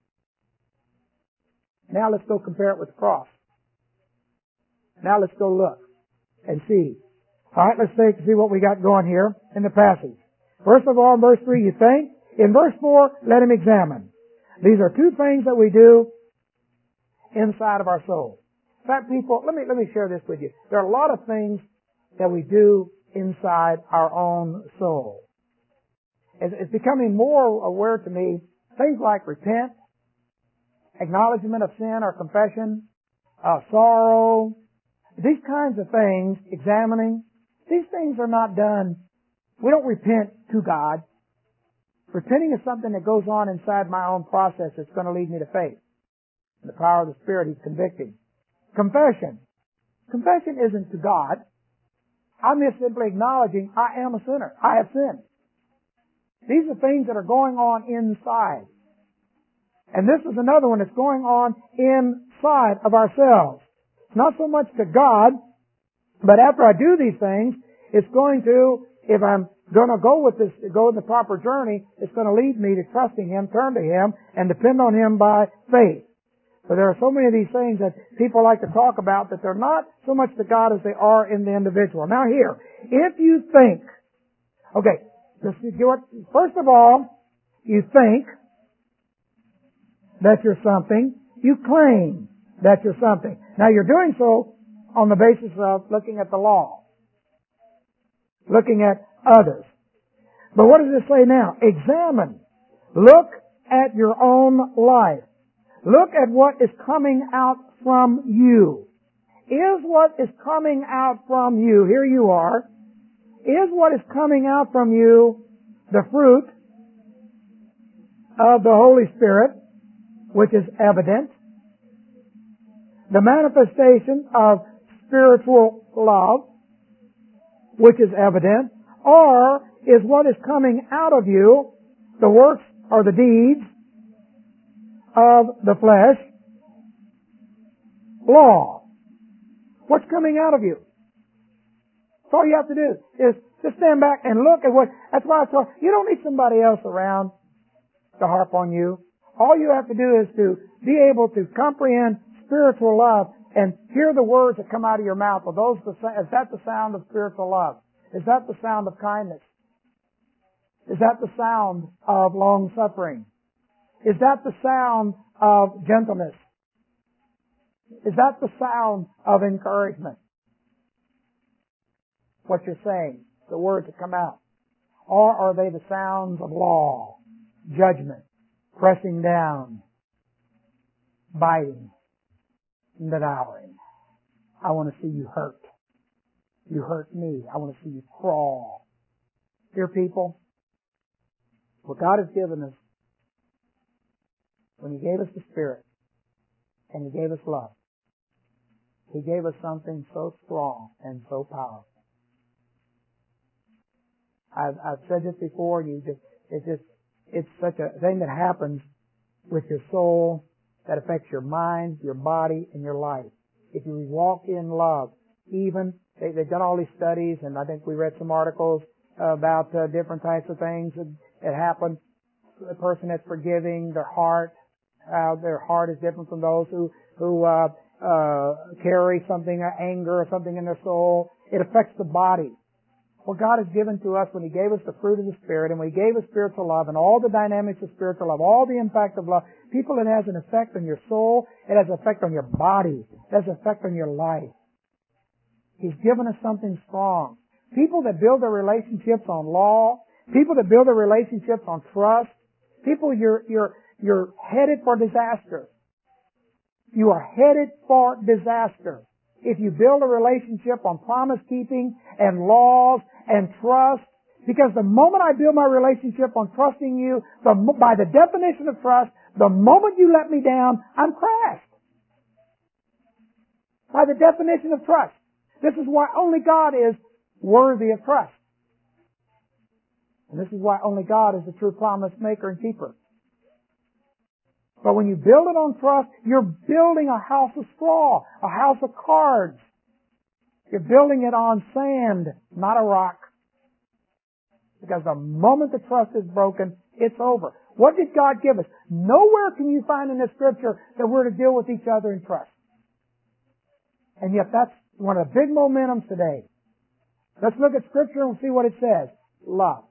Now let's go compare it with the cross. Now let's go look and see. All right, let's take, see what we got going here in the passage. First of all, in verse three, you think. In verse four, let him examine. These are two things that we do inside of our soul. In fact, people, let me, let me share this with you. There are a lot of things that we do inside our own soul. It's, it's becoming more aware to me, things like repent, acknowledgement of sin or confession, uh, sorrow, these kinds of things, examining, these things are not done. We don't repent to God. Repenting is something that goes on inside my own process that's going to lead me to faith. In the power of the Spirit, He's convicting. Confession. Confession isn't to God. I'm just simply acknowledging I am a sinner. I have sinned. These are things that are going on inside. And this is another one that's going on inside of ourselves. Not so much to God, but after I do these things, it's going to, if I'm going to go with this, go in the proper journey, it's going to lead me to trusting Him, turn to Him, and depend on Him by faith. But there are so many of these things that people like to talk about that they're not so much to God as they are in the individual. Now here, if you think, okay, just do it, first of all, you think that you're something, you claim that you're something. Now you're doing so on the basis of looking at the law, looking at others. But what does it say now? Examine. Look at your own life. Look at what is coming out from you. Is what is coming out from you, here you are, is what is coming out from you the fruit of the Holy Spirit, which is evident, the manifestation of spiritual love, which is evident, or is what is coming out of you the works or the deeds of the flesh, law. What's coming out of you? That's all you have to do is just stand back and look at what, that's why I tell you, you don't need somebody else around to harp on you. All you have to do is to be able to comprehend spiritual love and hear the words that come out of your mouth. Are those the, is that the sound of spiritual love? Is that the sound of kindness? Is that the sound of long suffering? Is that the sound of gentleness? Is that the sound of encouragement? What you're saying, the words that come out. Or are they the sounds of law, judgment, pressing down, biting, and devouring? I want to see you hurt. You hurt me. I want to see you crawl. Dear people, what God has given us, when He gave us the Spirit and He gave us love, He gave us something so strong and so powerful. I've, I've said this before. You just, it's just, it's such a thing that happens with your soul that affects your mind, your body, and your life. If you walk in love, even they, they've done all these studies, and I think we read some articles about uh, different types of things that, that happen. The person that's forgiving, their heart, how their heart is different from those who who uh, uh, carry something, uh, anger or something in their soul. It affects the body. What God has given to us when He gave us the fruit of the Spirit and when He gave us spiritual love and all the dynamics of spiritual love, all the impact of love, people, it has an effect on your soul, it has an effect on your body, it has an effect on your life. He's given us something strong. People that build their relationships on law, people that build their relationships on trust, people, you're, you're, you're headed for disaster. You are headed for disaster. If you build a relationship on promise keeping and laws and trust, because the moment I build my relationship on trusting you, the, by the definition of trust, the moment you let me down, I'm crashed. By the definition of trust. This is why only God is worthy of trust. And this is why only God is the true promise maker and keeper. But when you build it on trust, you're building a house of straw, a house of cards. You're building it on sand, not a rock. Because the moment the trust is broken, it's over. What did God give us? Nowhere can you find in the Scripture that we're to deal with each other in trust. And yet that's one of the big momentums today. Let's look at Scripture and see what it says. Love.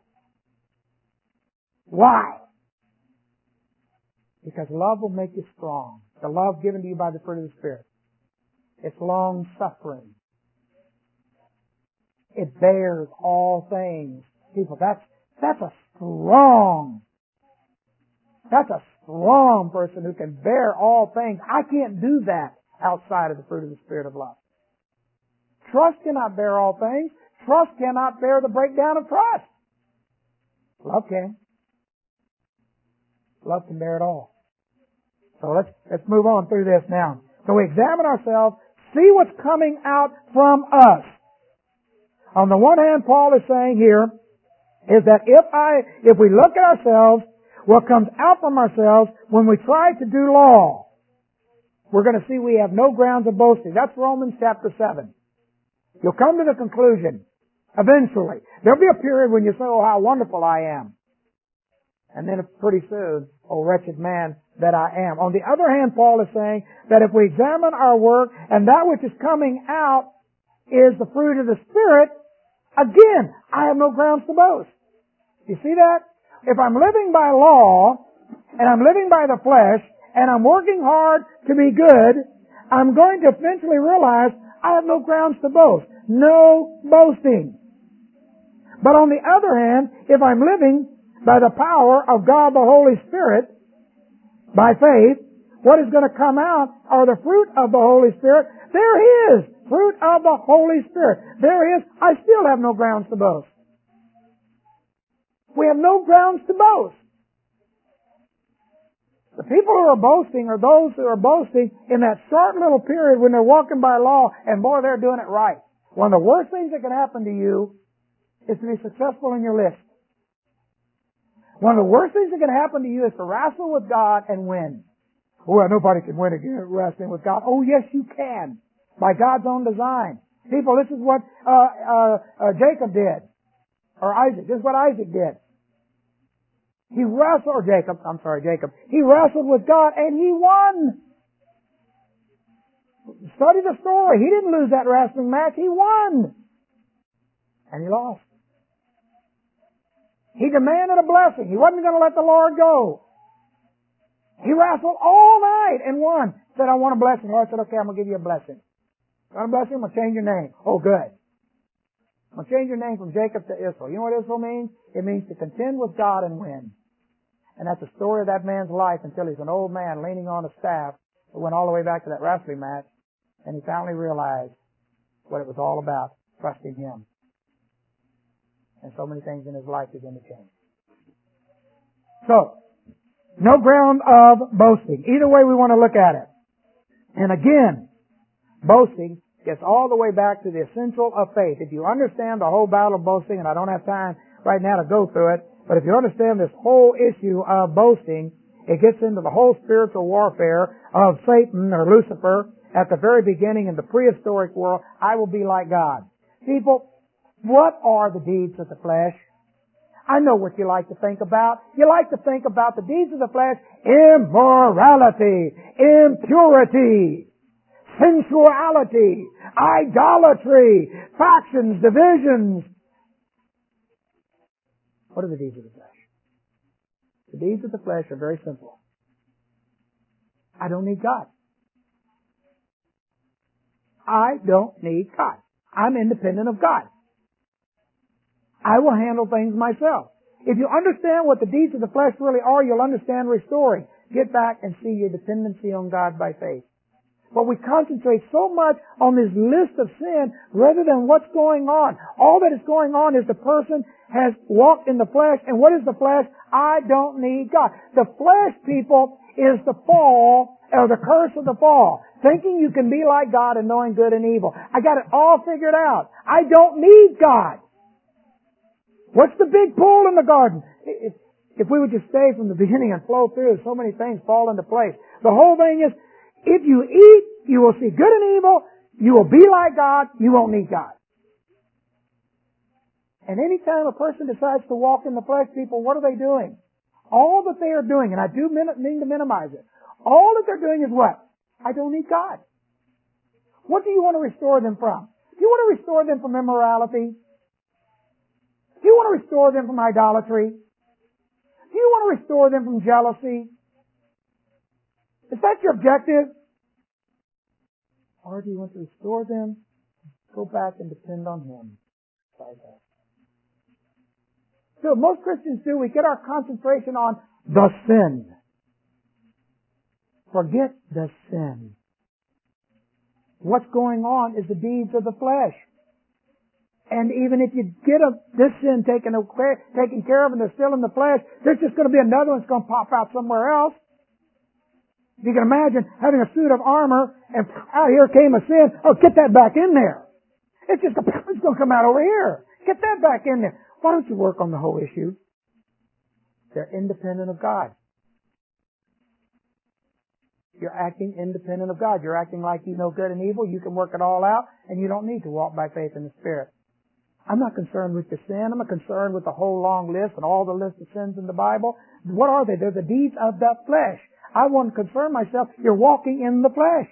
Why? Because love will make you strong. The love given to you by the fruit of the Spirit. It's long suffering. It bears all things. People, that's, that's a strong, that's a strong person who can bear all things. I can't do that outside of the fruit of the Spirit of love. Trust cannot bear all things. Trust cannot bear the breakdown of trust. Love can. Love can bear it all. So let's, let's move on through this now. So we examine ourselves, see what's coming out from us. On the one hand, Paul is saying here is that if I, if we look at ourselves, what comes out from ourselves when we try to do law, we're going to see we have no grounds of boasting. That's Romans chapter seven. You'll come to the conclusion eventually. There'll be a period when you say, oh, how wonderful I am. And then pretty soon, oh, wretched man that I am. On the other hand, Paul is saying that if we examine our work and that which is coming out is the fruit of the Spirit, again, I have no grounds to boast. You see that? If I'm living by law, and I'm living by the flesh, and I'm working hard to be good, I'm going to eventually realize I have no grounds to boast. No boasting. But on the other hand, if I'm living by the power of God the Holy Spirit, by faith, what is going to come out are the fruit of the Holy Spirit. There is fruit of the Holy Spirit. There is, I still have no grounds to boast. We have no grounds to boast. The people who are boasting are those who are boasting in that short little period when they're walking by law, and boy, they're doing it right. One of the worst things that can happen to you is to be successful in your list. One of the worst things that can happen to you is to wrestle with God and win. Well, nobody can win against wrestling with God. Oh, yes, you can. By God's own design. People, this is what uh, uh, uh, Jacob did. Or Isaac. This is what Isaac did. He wrestled, or Jacob, I'm sorry, Jacob. He wrestled with God and he won. Study the story. He didn't lose that wrestling match. He won. And he lost. He demanded a blessing. He wasn't going to let the Lord go. He wrestled all night and won. Said, I want a blessing. The Lord said, okay, I'm going to give you a blessing. You want a blessing? I'm going to change your name. Oh, good. I'm going to change your name from Jacob to Israel. You know what Israel means? It means to contend with God and win. And that's the story of that man's life until he's an old man leaning on a staff that went all the way back to that wrestling match. And he finally realized what it was all about, trusting Him. And so many things in his life begin to change. So, no ground of boasting. Either way we want to look at it. And again, boasting gets all the way back to the essential of faith. If you understand the whole battle of boasting, and I don't have time right now to go through it, but if you understand this whole issue of boasting, it gets into the whole spiritual warfare of Satan or Lucifer at the very beginning in the prehistoric world. I will be like God. People, what are the deeds of the flesh? I know what you like to think about. You like to think about the deeds of the flesh: immorality, impurity, sensuality, idolatry, factions, divisions. What are the deeds of the flesh? The deeds of the flesh are very simple. I don't need God. I don't need God. I'm independent of God. I will handle things myself. If you understand what the deeds of the flesh really are, you'll understand restoring. Get back and see your dependency on God by faith. But we concentrate so much on this list of sin rather than what's going on. All that is going on is the person has walked in the flesh. And what is the flesh? I don't need God. The flesh, people, is the fall, or the curse of the fall. Thinking you can be like God and knowing good and evil. I got it all figured out. I don't need God. What's the big pull in the garden? If, if we would just stay from the beginning and flow through, so many things fall into place. The whole thing is, if you eat, you will see good and evil, you will be like God, you won't need God. And any time a person decides to walk in the flesh, people, what are they doing? All that they are doing, and I do mean to minimize it, all that they're doing is what? I don't need God. What do you want to restore them from? You want to restore them from immorality? Do you want to restore them from idolatry? Do you want to restore them from jealousy? Is that your objective? Or do you want to restore them? Go back and depend on Him. So most Christians do, we get our concentration on the sin. Forget the sin. What's going on is the deeds of the flesh. And even if you get a, this sin taken, taken care of and they're still in the flesh, there's just going to be another one that's going to pop out somewhere else. You can imagine having a suit of armor and out here came a sin. Oh, get that back in there. It's just it's going to come out over here. Get that back in there. Why don't you work on the whole issue? They're independent of God. You're acting independent of God. You're acting like you know good and evil. You can work it all out, and you don't need to walk by faith in the Spirit. I'm not concerned with the sin. I'm not concerned with the whole long list and all the list of sins in the Bible. What are they? They're the deeds of the flesh. I want to concern myself. You're walking in the flesh.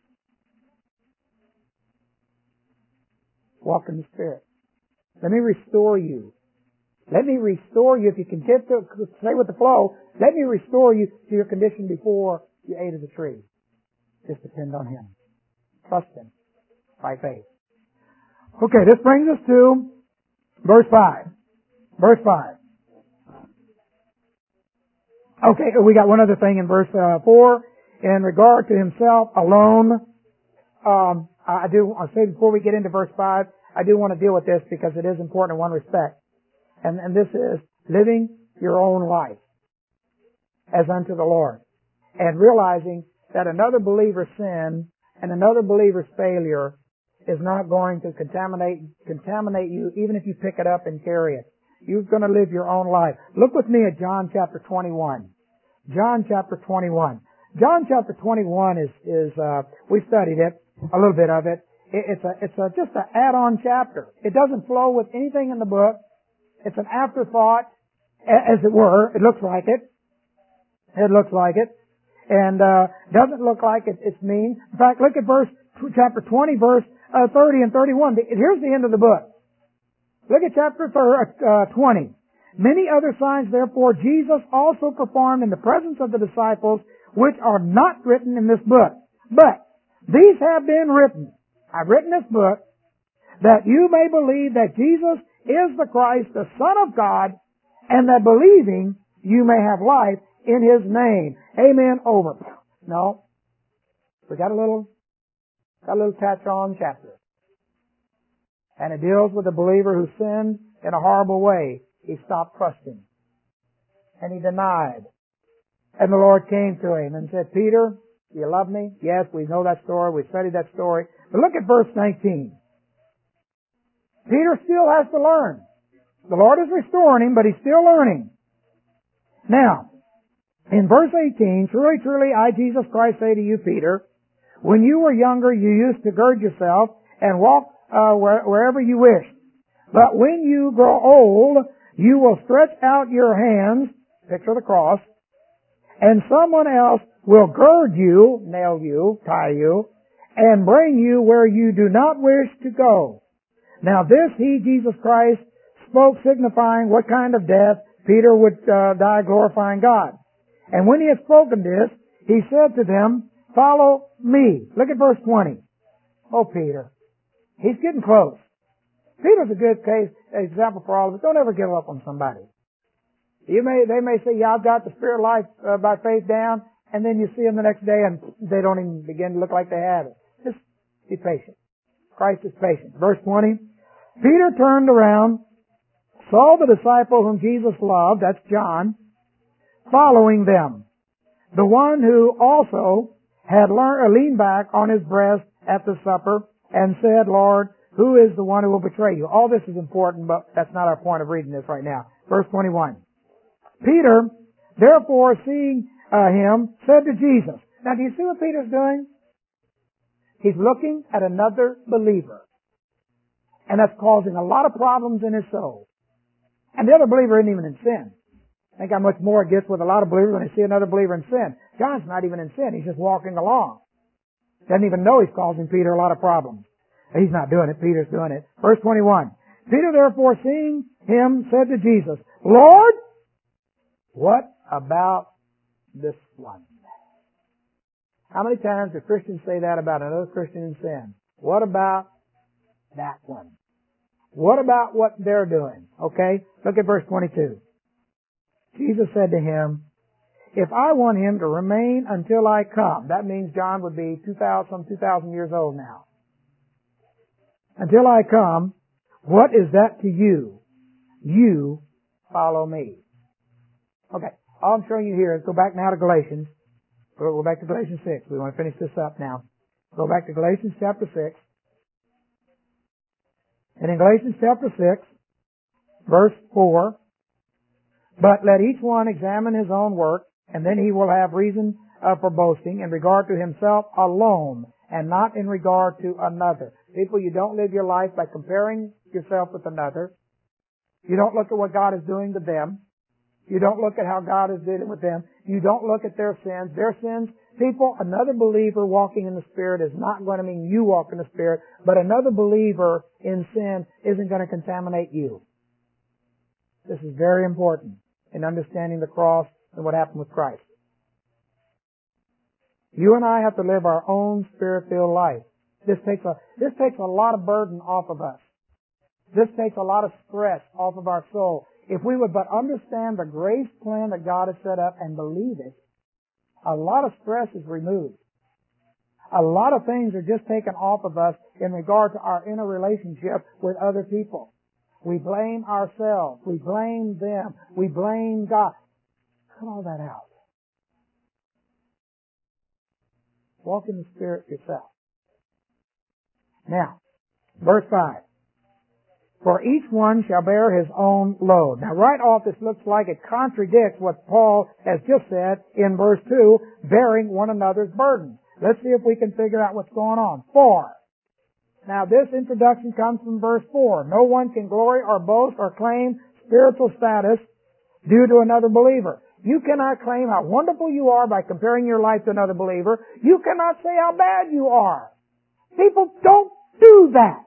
Walk in the Spirit. Let me restore you. Let me restore you. If you can get to, stay with the flow, let me restore you to your condition before you ate of the tree. Just depend on Him. Trust Him by faith. Okay, this brings us to verse five. Verse five. Okay, we got one other thing in verse uh, four. In regard to Himself alone, um, I do, I'll say before we get into verse five, I do want to deal with this because it is important in one respect. And, and this is living your own life as unto the Lord. And realizing that another believer's sin and another believer's failure is not going to contaminate, contaminate you even if you pick it up and carry it. You're going to live your own life. Look with me at John chapter twenty-one. John chapter twenty-one. John chapter twenty-one is, is, uh, we studied it, a little bit of it. it it's a, it's a, just an add-on chapter. It doesn't flow with anything in the book. It's an afterthought, as it were. It looks like it. It looks like it. And, uh, doesn't look like it, it's mean. In fact, look at verse, chapter twenty, verse, uh, thirty and thirty-one. Here's the end of the book. Look at chapter twenty. Many other signs, therefore, Jesus also performed in the presence of the disciples, which are not written in this book. But these have been written. I've written this book that you may believe that Jesus is the Christ, the Son of God, and that believing you may have life in His name. Amen. Over. No. We got a little, got a little catch on chapter. And it deals with a believer who sinned in a horrible way. He stopped trusting. And he denied. And the Lord came to him and said, Peter, do you love me? Yes, we know that story. We studied that story. But look at verse nineteen. Peter still has to learn. The Lord is restoring him, but he's still learning. Now, in verse eighteen, truly, truly, I, Jesus Christ, say to you, Peter, when you were younger, you used to gird yourself and walk uh, where, wherever you wished. But when you grow old, you will stretch out your hands, picture the cross, and someone else will gird you, nail you, tie you, and bring you where you do not wish to go. Now this he, Jesus Christ, spoke signifying what kind of death Peter would uh, die glorifying God. And when he had spoken this, he said to them, follow me. Look at verse twenty. Oh, Peter. He's getting close. Peter's a good case, example for all of us. Don't ever give up on somebody. You may, they may say, yeah, I've got the spirit life uh, by faith down, and then you see them the next day and they don't even begin to look like they have it. Just be patient. Christ is patient. Verse twenty. Peter turned around, saw the disciple whom Jesus loved, that's John, following them. The one who also had learned, leaned back on his breast at the supper and said, Lord, Who is the one who will betray you? All this is important, but that's not our point of reading this right now. Verse twenty-one. Peter, therefore, seeing uh, him, said to Jesus. Now, do you see what Peter's doing? He's looking at another believer. And that's causing a lot of problems in his soul. And the other believer isn't even in sin. Think how much more it gets with a lot of believers when they see another believer in sin. John's not even in sin. He's just walking along. Doesn't even know he's causing Peter a lot of problems. He's not doing it. Peter's doing it. Verse twenty-one. Peter therefore seeing him said to Jesus, Lord, what about this one? How many times do Christians say that about another Christian in sin? What about that one? What about what they're doing? Okay, look at verse twenty-two. Jesus said to him, if I want him to remain until I come, that means John would be two thousand, some two thousand years old now. Until I come, what is that to you? You follow me. Okay, all I'm showing you here is go back now to Galatians. We'll go back to Galatians six. We want to finish this up now. Go back to Galatians chapter six. And in Galatians chapter six, verse four, but let each one examine his own work, and then he will have reason uh, for boasting in regard to himself alone, and not in regard to another. People, you don't live your life by comparing yourself with another. You don't look at what God is doing to them. You don't look at how God is dealing with them. You don't look at their sins. Their sins, people, another believer walking in the Spirit is not going to mean you walk in the Spirit, but another believer in sin isn't going to contaminate you. This is very important in understanding the cross and what happened with Christ. You and I have to live our own Spirit-filled life. This takes a, this takes a lot of burden off of us. This takes a lot of stress off of our soul. If we would but understand the grace plan that God has set up and believe it, a lot of stress is removed. A lot of things are just taken off of us in regard to our inner relationship with other people. We blame ourselves. We blame them. We blame God. Cut all that out. Walk in the Spirit yourself. Now, verse five. For each one shall bear his own load. Now right off this looks like it contradicts what Paul has just said in verse two, bearing one another's burden. Let's see if we can figure out what's going on. For, now this introduction comes from verse four. No one can glory or boast or claim spiritual status due to another believer. You cannot claim how wonderful you are by comparing your life to another believer. You cannot say how bad you are. People don't do that.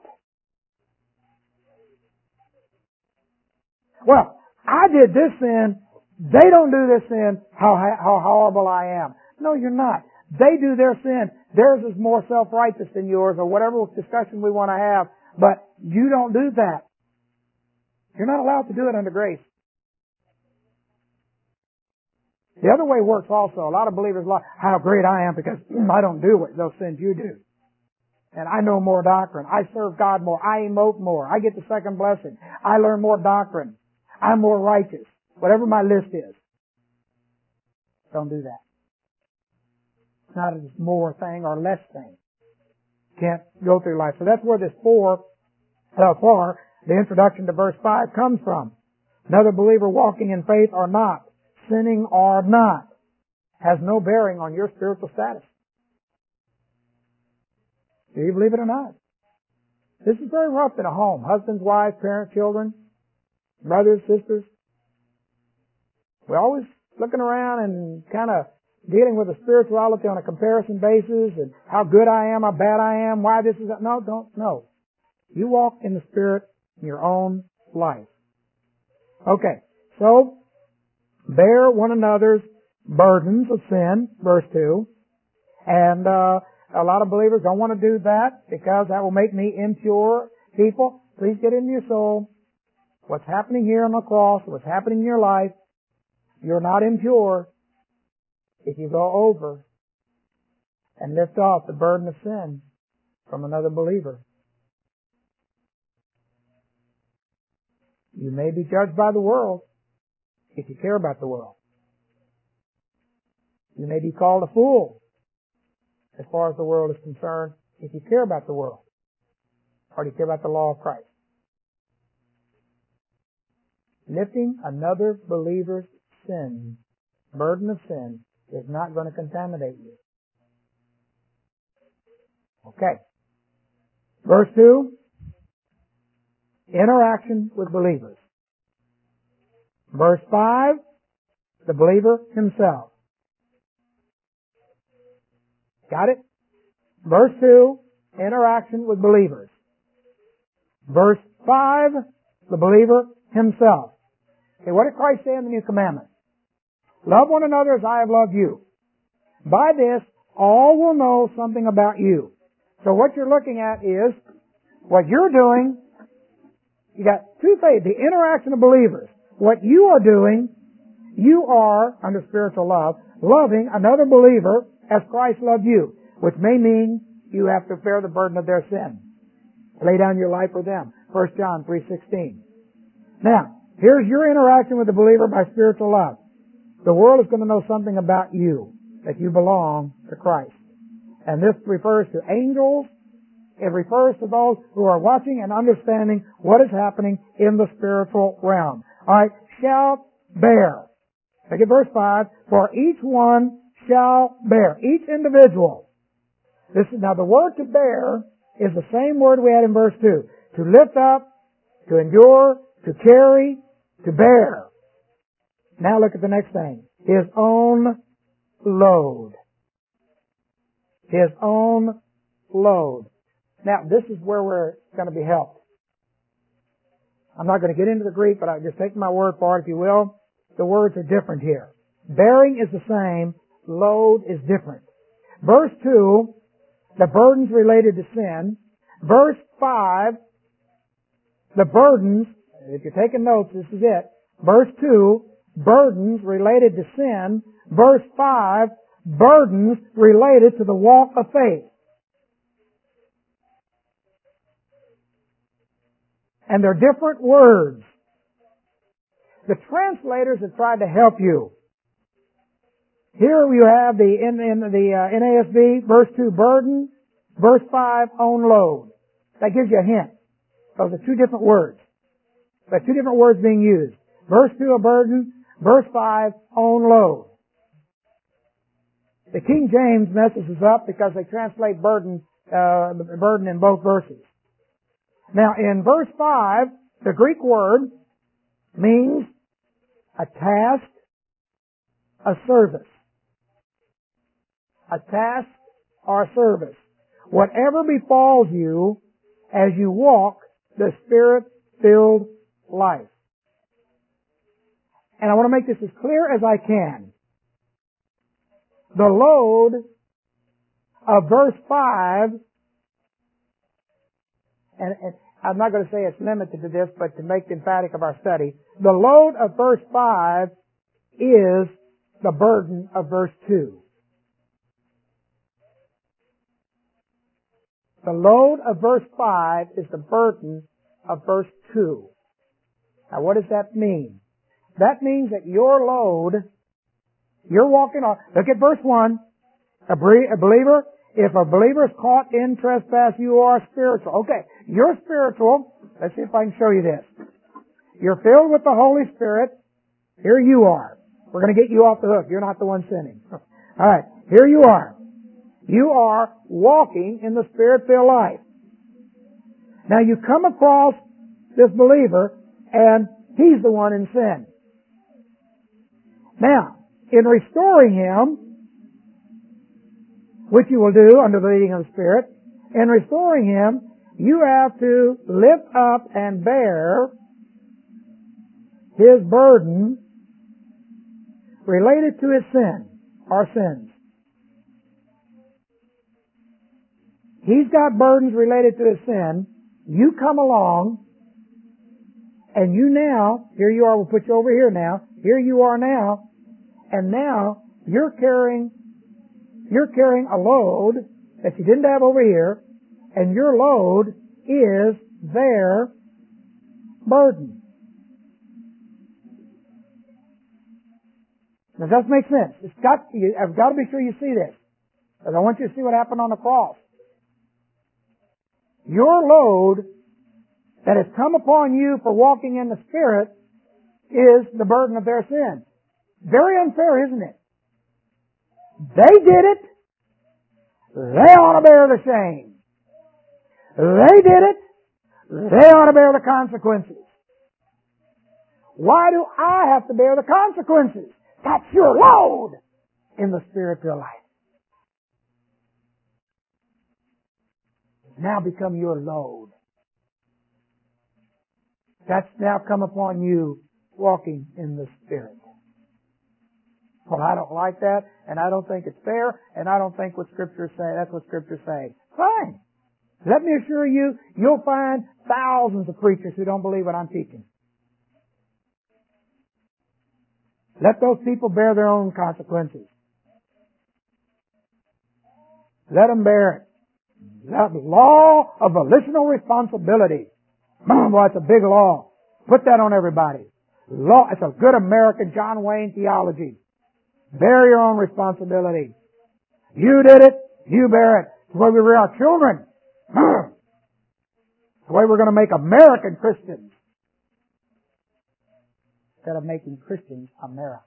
Well, I did this sin. They don't do this sin. How, how horrible I am. No, you're not. They do their sin. Theirs is more self-righteous than yours, or whatever discussion we want to have. But you don't do that. You're not allowed to do it under grace. The other way works also. A lot of believers lie, how great I am because I don't do what those sins you do. And I know more doctrine. I serve God more. I emote more. I get the second blessing. I learn more doctrine. I'm more righteous. Whatever my list is. Don't do that. It's not a more thing or less thing. Can't go through life. So that's where this for, uh, for, the introduction to verse five comes from. Another believer walking in faith or not, sinning or not, has no bearing on your spiritual status. Do you believe it or not? This is very rough in a home. Husbands, wives, parents, children, brothers, sisters. We're always looking around and kind of dealing with the spirituality on a comparison basis and how good I am, how bad I am, why this is that. No, don't, no. You walk in the Spirit in your own life. Okay, so bear one another's burdens of sin, verse two. And uh, a lot of believers don't want to do that because that will make me impure. People, please get into your soul. What's happening here on the cross, what's happening in your life, you're not impure if you go over and lift off the burden of sin from another believer. You may be judged by the world if you care about the world. You may be called a fool as far as the world is concerned if you care about the world. Or do you care about the law of Christ? Lifting another believer's sin, burden of sin, is not going to contaminate you. Okay. Verse two, interaction with believers. Verse five, the believer himself. Got it? Verse two, interaction with believers. Verse five, the believer himself. Okay, what did Christ say in the New Commandment? Love one another as I have loved you. By this, all will know something about you. So what you're looking at is what you're doing. You got two things. The interaction of believers. What you are doing, you are, under spiritual love, loving another believer as Christ loved you, which may mean you have to bear the burden of their sin. Lay down your life for them. First John three sixteen. Now, here's your interaction with the believer by spiritual love. The world is going to know something about you, that you belong to Christ. And this refers to angels. It refers to those who are watching and understanding what is happening in the spiritual realm. Alright, shall bear. Look at verse five. For each one shall bear. Each individual. This is, now the word to bear is the same word we had in verse two. To lift up, to endure, to carry, to bear. Now look at the next thing. His own load. His own load. Now, this is where we're going to be helped. I'm not going to get into the Greek, but I'll just take my word for it, if you will. The words are different here. Bearing is the same. Load is different. Verse two, the burdens related to sin. Verse five, the burdens, if you're taking notes, this is it. Verse two, burdens related to sin. Verse five, burdens related to the walk of faith. And they're different words. The translators have tried to help you. Here you have the in, in the uh, N A S B, verse two, burden, verse five, own load. That gives you a hint. Those are two different words. There are two different words being used. Verse two, a burden. Verse five, own load. The King James messes us up because they translate burden, uh, burden in both verses. Now, in verse five, the Greek word means a task, a service. A task or a service. Whatever befalls you as you walk the Spirit-filled life. And I want to make this as clear as I can. The load of verse five, and, and I'm not going to say it's limited to this, but to make emphatic of our study, the load of verse five is the burden of verse two. The load of verse five is the burden of verse two. Now what does that mean? That means that your load, you're walking on, look at verse one, a believer, if a believer is caught in trespass, you are spiritual. Okay, you're spiritual. Let's see if I can show you this. You're filled with the Holy Spirit. Here you are. We're going to get you off the hook. You're not the one sinning. Alright, here you are. You are walking in the Spirit-filled life. Now you come across this believer and he's the one in sin. Now, in restoring him, which you will do under the leading of the Spirit, in restoring him, you have to lift up and bear his burden related to his sin, or sins. He's got burdens related to his sin. You come along, and you now, here you are, we'll put you over here now, here you are now, and now you're carrying, you're carrying a load that you didn't have over here, and your load is their burden. Now, does that make sense? It's got, you, I've got to be sure you see this, because I want you to see what happened on the cross. Your load that has come upon you for walking in the Spirit is the burden of their sin. Very unfair, isn't it? They did it. They ought to bear the shame. They did it. They ought to bear the consequences. Why do I have to bear the consequences? That's your load in the spiritual life. Now become your load. That's now come upon you walking in the Spirit. Well, I don't like that, and I don't think it's fair, and I don't think what Scripture say. That's what Scripture say. Fine. Let me assure you, you'll find thousands of preachers who don't believe what I'm teaching. Let those people bear their own consequences. Let them bear it. That law of volitional responsibility. Boy, it's a big law. Put that on everybody. Law, it's a good American John Wayne theology. Bear your own responsibility. You did it, you bear it. It's the way we rear our children. It's the way we're going to make American Christians. Instead of making Christians America.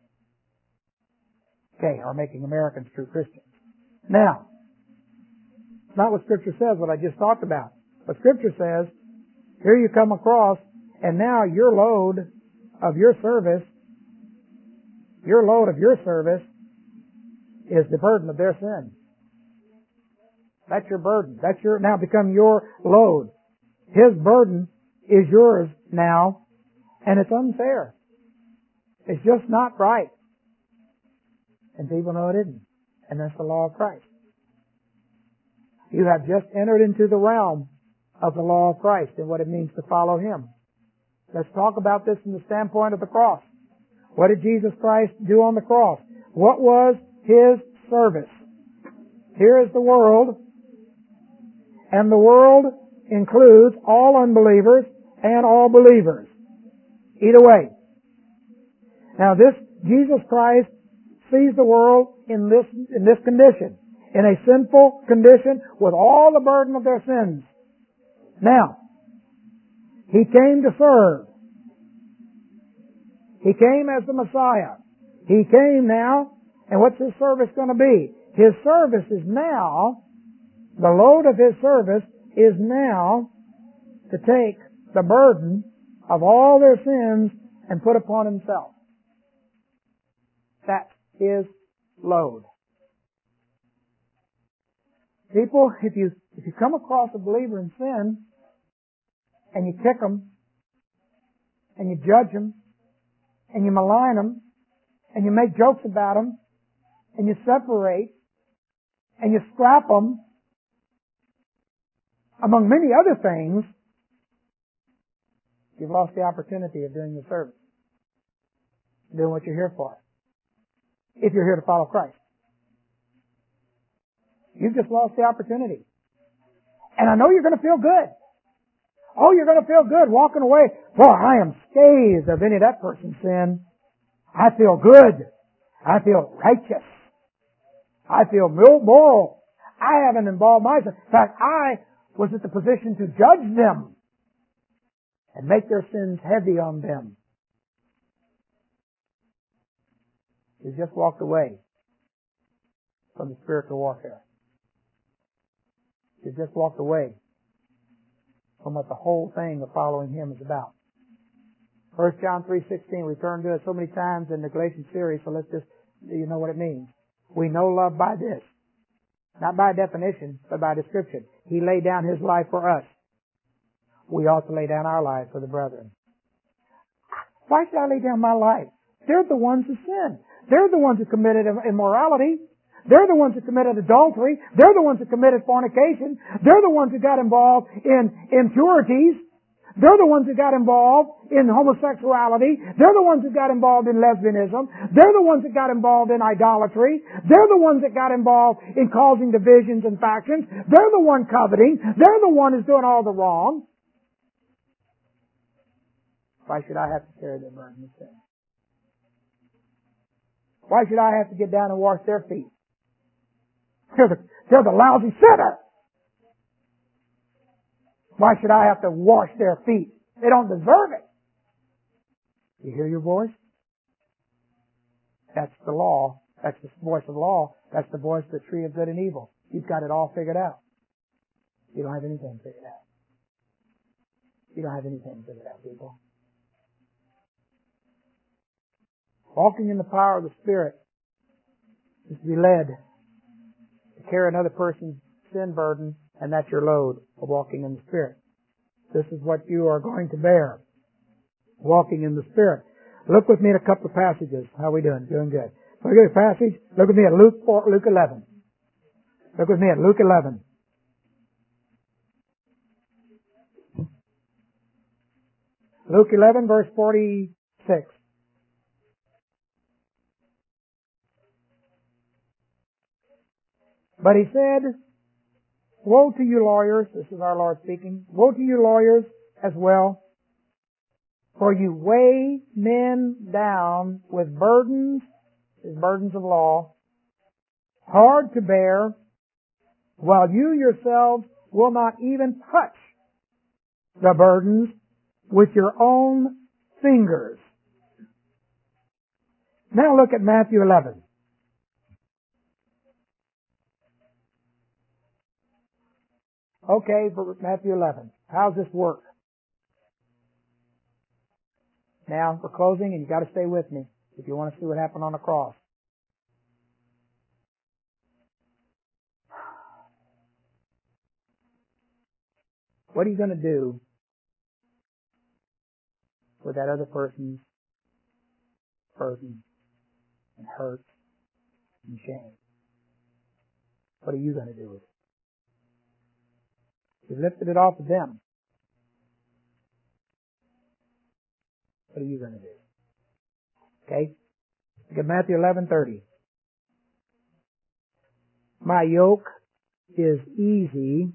Okay, or making Americans true Christians. Now, it's not what Scripture says, what I just talked about. But Scripture says, here you come across, and now your load of your service, your load of your service is the burden of their sin. That's your burden. That's your, now become your load. His burden is yours now, and it's unfair. It's just not right. And people know it isn't. And that's the law of Christ. You have just entered into the realm of the law of Christ and what it means to follow Him. Let's talk about this from the standpoint of the cross. What did Jesus Christ do on the cross? What was His service? Here is the world, and the world includes all unbelievers and all believers. Either way. Now this, Jesus Christ sees the world in this, in this condition. In a sinful condition with all the burden of their sins. Now, He came to serve. He came as the Messiah. He came now, and what's His service going to be? His service is now, the load of His service is now to take the burden of all their sins and put upon Himself. That's His load. People, if you if you come across a believer in sin, and you kick them, and you judge them, and you malign them, and you make jokes about them, and you separate, and you scrap them, among many other things, you've lost the opportunity of doing your service, doing what you're here for, if you're here to follow Christ. You've just lost the opportunity. And I know you're going to feel good. Oh, you're going to feel good walking away. Boy, I am scathed of any of that person's sin. I feel good. I feel righteous. I feel moral. I haven't involved myself. In fact, I was at the position to judge them and make their sins heavy on them. You just walked away from the spiritual warfare. You just walked away from what the whole thing of following Him is about. First John three sixteen, we turned to it so many times in the Galatians series, so let's just, you know what it means. We know love by this. Not by definition, but by description. He laid down His life for us. We ought to lay down our lives for the brethren. Why should I lay down my life? They're the ones who sin. They're the ones who committed immorality. They're the ones who committed adultery. They're the ones who committed fornication. They're the ones who got involved in impurities. They're the ones who got involved in homosexuality. They're the ones who got involved in lesbianism. They're the ones that got involved in idolatry. They're the ones that got involved in causing divisions and factions. They're the one coveting. They're the one who's doing all the wrong. Why should I have to carry their burden of sin? Why should I have to get down and wash their feet? They're the, they're the lousy sinner. Why should I have to wash their feet? They don't deserve it. You hear your voice? That's the law. That's the voice of law. That's the voice of the tree of good and evil. You've got it all figured out. You don't have anything figured out. You don't have anything figured out, people. Walking in the power of the Spirit is to be led to carry another person's sin burden, and that's your load of walking in the Spirit. This is what you are going to bear, walking in the Spirit. Look with me at a couple of passages. How are we doing? Doing good. Look at a passage. Look with me at Luke four, Luke eleven. Look with me at Luke eleven. Luke eleven, verse forty-six. But he said, woe to you lawyers, this is our Lord speaking, woe to you lawyers as well, for you weigh men down with burdens, these burdens of law, hard to bear, while you yourselves will not even touch the burdens with your own fingers. Now look at Matthew eleven. Okay, for Matthew eleven. How's this work? Now, we're closing, and you've got to stay with me if you want to see what happened on the cross. What are you going to do with that other person's burden and hurt and shame? What are you going to do with it? You've lifted it off of them. What are you going to do? Okay? Look at Matthew eleven thirty. My yoke is easy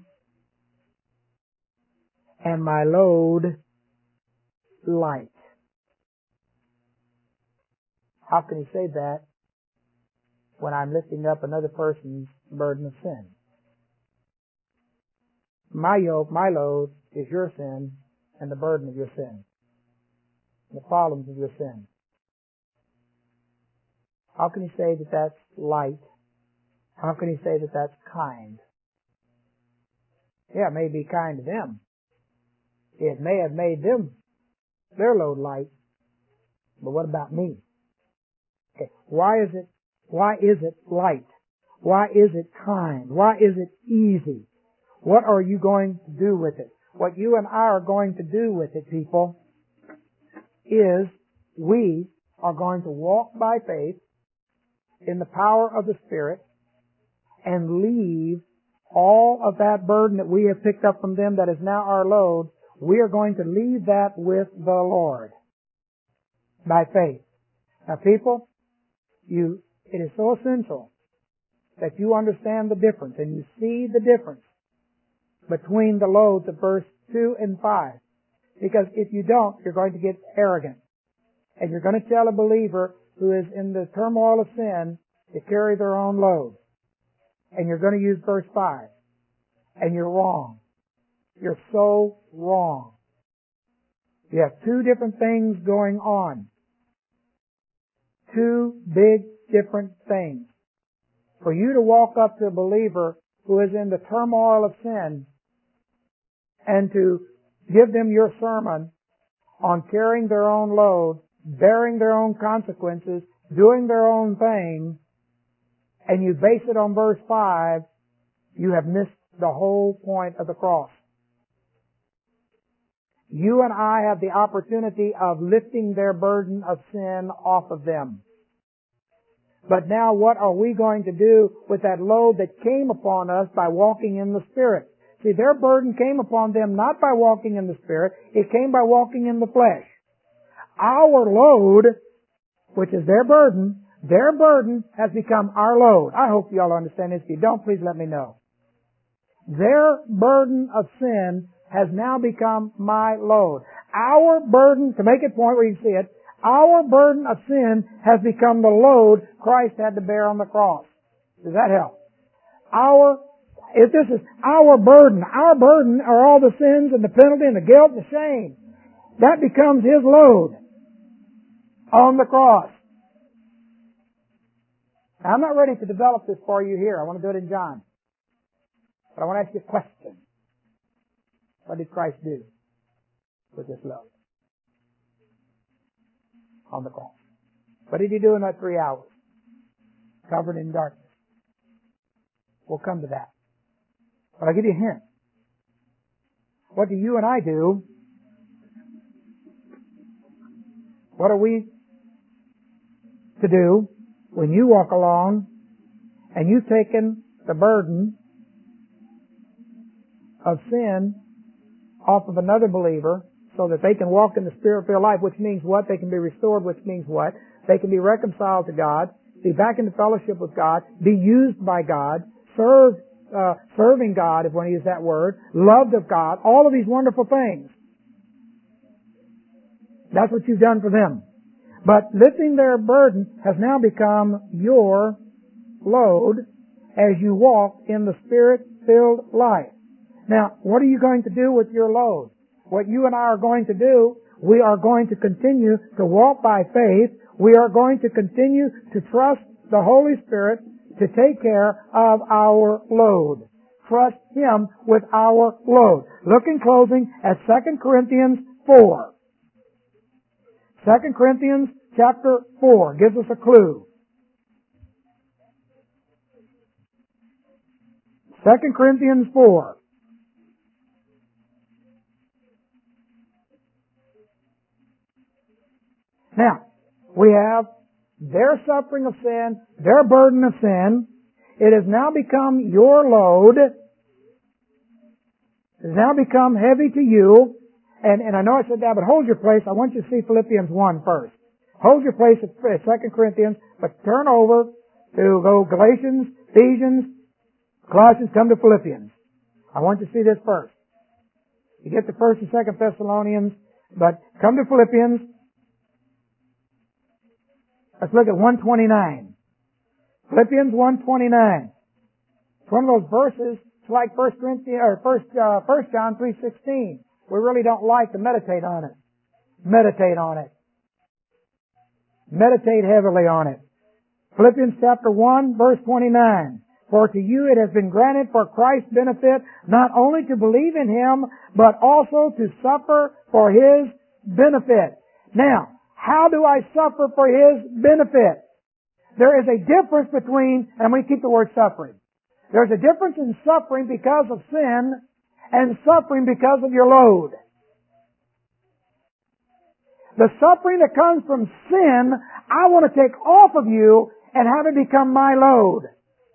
and my load light. How can he say that when I'm lifting up another person's burden of sin? My yoke, my load is your sin and the burden of your sin, the problems of your sin. How can he say that that's light? How can he say that that's kind? Yeah, it may be kind to them. It may have made them, their load light. But what about me? Okay, why is it, why is it light? Why is it kind? Why is it easy? What are you going to do with it? What you and I are going to do with it, people, is we are going to walk by faith in the power of the Spirit and leave all of that burden that we have picked up from them that is now our load. We are going to leave that with the Lord by faith. Now, people, you, it is so essential that you understand the difference and you see the difference between the loads of verse two and five. Because if you don't, you're going to get arrogant. And you're going to tell a believer who is in the turmoil of sin to carry their own load. And you're going to use verse five. And you're wrong. You're so wrong. You have two different things going on. Two big different things. For you to walk up to a believer who is in the turmoil of sin and to give them your sermon on carrying their own load, bearing their own consequences, doing their own thing, and you base it on verse five, you have missed the whole point of the cross. You and I have the opportunity of lifting their burden of sin off of them. But now what are we going to do with that load that came upon us by walking in the Spirit? See, their burden came upon them not by walking in the Spirit, it came by walking in the flesh. Our load, which is their burden, their burden has become our load. I hope you all understand this. If you don't, please let me know. Their burden of sin has now become my load. Our burden, to make it point where you see it, our burden of sin has become the load Christ had to bear on the cross. Does that help? Our if this is our burden, our burden are all the sins and the penalty and the guilt and the shame. That becomes His load on the cross. Now, I'm not ready to develop this for you here. I want to do it in John. But I want to ask you a question. What did Christ do with this load on the cross? What did He do in that three hours? Covered in darkness. We'll come to that. But I'll give you a hint. What do you and I do? What are we to do when you walk along and you've taken the burden of sin off of another believer so that they can walk in the Spirit-filled life, which means what? They can be restored, which means what? They can be reconciled to God, be back into fellowship with God, be used by God, serve, uh, serving God, if we want to use that word, loved of God, all of these wonderful things. That's what you've done for them. But lifting their burden has now become your load as you walk in the Spirit-filled life. Now, what are you going to do with your load? What you and I are going to do, we are going to continue to walk by faith. We are going to continue to trust the Holy Spirit to take care of our load. Trust Him with our load. Look in closing at Second Corinthians four. Second Corinthians chapter four gives us a clue. Second Corinthians four. Now, we have their suffering of sin, their burden of sin. It has now become your load. It has now become heavy to you. And, and I know I said that, but hold your place. I want you to see Philippians one first. Hold your place at Second Corinthians, but turn over to go Galatians, Ephesians, Colossians, come to Philippians. I want you to see this first. You get the First and Second Thessalonians, but come to Philippians. Let's look at one twenty-nine. Philippians one twenty-nine. It's one of those verses. It's like First Corinthians or First uh, First John three sixteen. We really don't like to meditate on it. Meditate on it. Meditate heavily on it. Philippians chapter one, verse twenty-nine. For to you it has been granted for Christ's benefit not only to believe in Him, but also to suffer for His benefit. Now, how do I suffer for His benefit? There is a difference between, and we keep the word suffering. There's a difference in suffering because of sin and suffering because of your load. The suffering that comes from sin, I want to take off of you and have it become my load.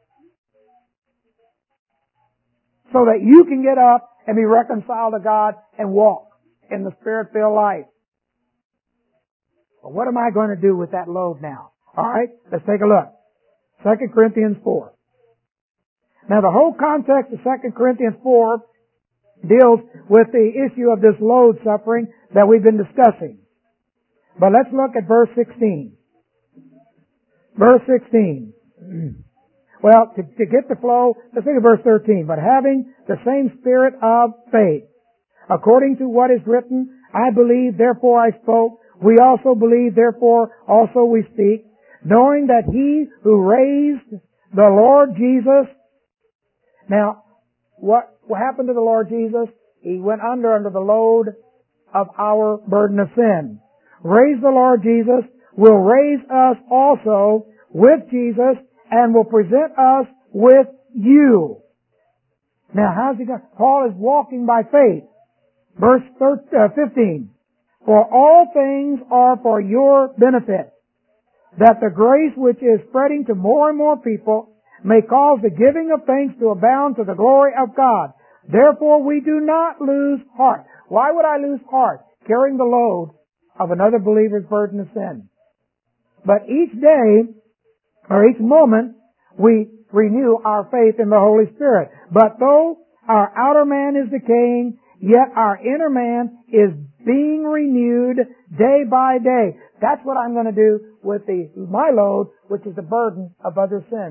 So that you can get up and be reconciled to God and walk in the Spirit-filled life. Well, what am I going to do with that load now? All right, let's take a look. Second Corinthians four. Now, the whole context of Second Corinthians four deals with the issue of this load suffering that we've been discussing. But let's look at verse sixteen. Verse sixteen. Well, to, to get the flow, let's look at verse thirteen. But having the same spirit of faith, according to what is written, I believe, therefore I spoke. We also believe, therefore also we speak, knowing that He who raised the Lord Jesus. Now, what, what happened to the Lord Jesus? He went under under the load of our burden of sin. Raised the Lord Jesus, will raise us also with Jesus, and will present us with you. Now, how's he going? Paul is walking by faith. Verse fifteen. For all things are for your benefit, that the grace which is spreading to more and more people may cause the giving of thanks to abound to the glory of God. Therefore we do not lose heart. Why would I lose heart? Carrying the load of another believer's burden of sin. But each day, or each moment, we renew our faith in the Holy Spirit. But though our outer man is decaying, yet our inner man is being renewed day by day. That's what I'm going to do with the my load, which is the burden of other sins,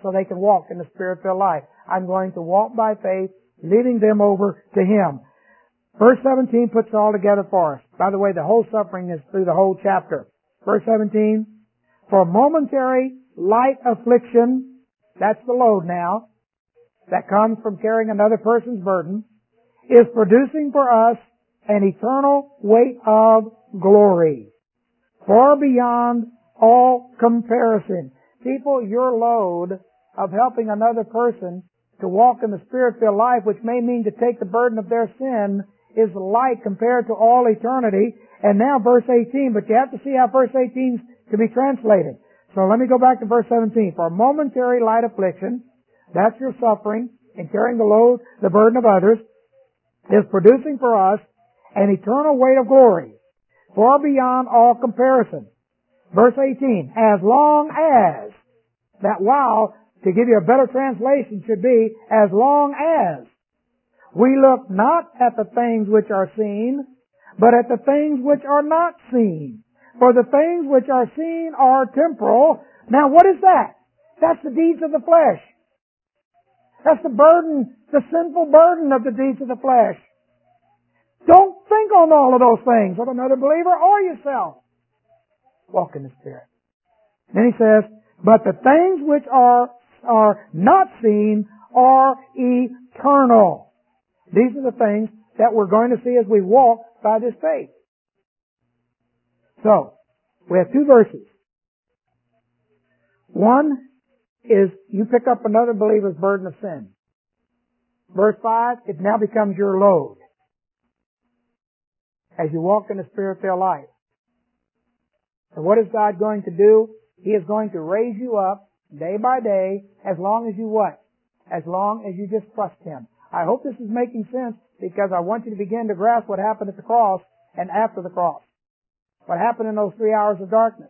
so they can walk in the Spirit-filled life. I'm going to walk by faith, leading them over to Him. Verse seventeen puts it all together for us. By the way, the whole suffering is through the whole chapter. Verse seventeen, for momentary light affliction, that's the load now, that comes from carrying another person's burden, is producing for us an eternal weight of glory, far beyond all comparison. People, your load of helping another person to walk in the Spirit-filled life, which may mean to take the burden of their sin, is light compared to all eternity. And now verse eighteen, but you have to see how verse eighteen can be translated. So let me go back to verse seventeen. For momentary light affliction, that's your suffering in carrying the load, the burden of others, is producing for us an eternal weight of glory, far beyond all comparison. Verse eighteen, as long as, that while, to give you a better translation, should be, as long as we look not at the things which are seen, but at the things which are not seen. For the things which are seen are temporal. Now what is that? That's the deeds of the flesh. That's the burden, the sinful burden of the deeds of the flesh. Don't think on all of those things of another believer or yourself. Walk in the Spirit. Then he says, but the things which are, are not seen are eternal. These are the things that we're going to see as we walk by this faith. So, we have two verses. One is you pick up another believer's burden of sin. Verse five, it now becomes your load as you walk in the Spirit-filled life. And what is God going to do? He is going to raise you up day by day as long as you what? As long as you just trust Him. I hope this is making sense because I want you to begin to grasp what happened at the cross and after the cross. What happened in those three hours of darkness.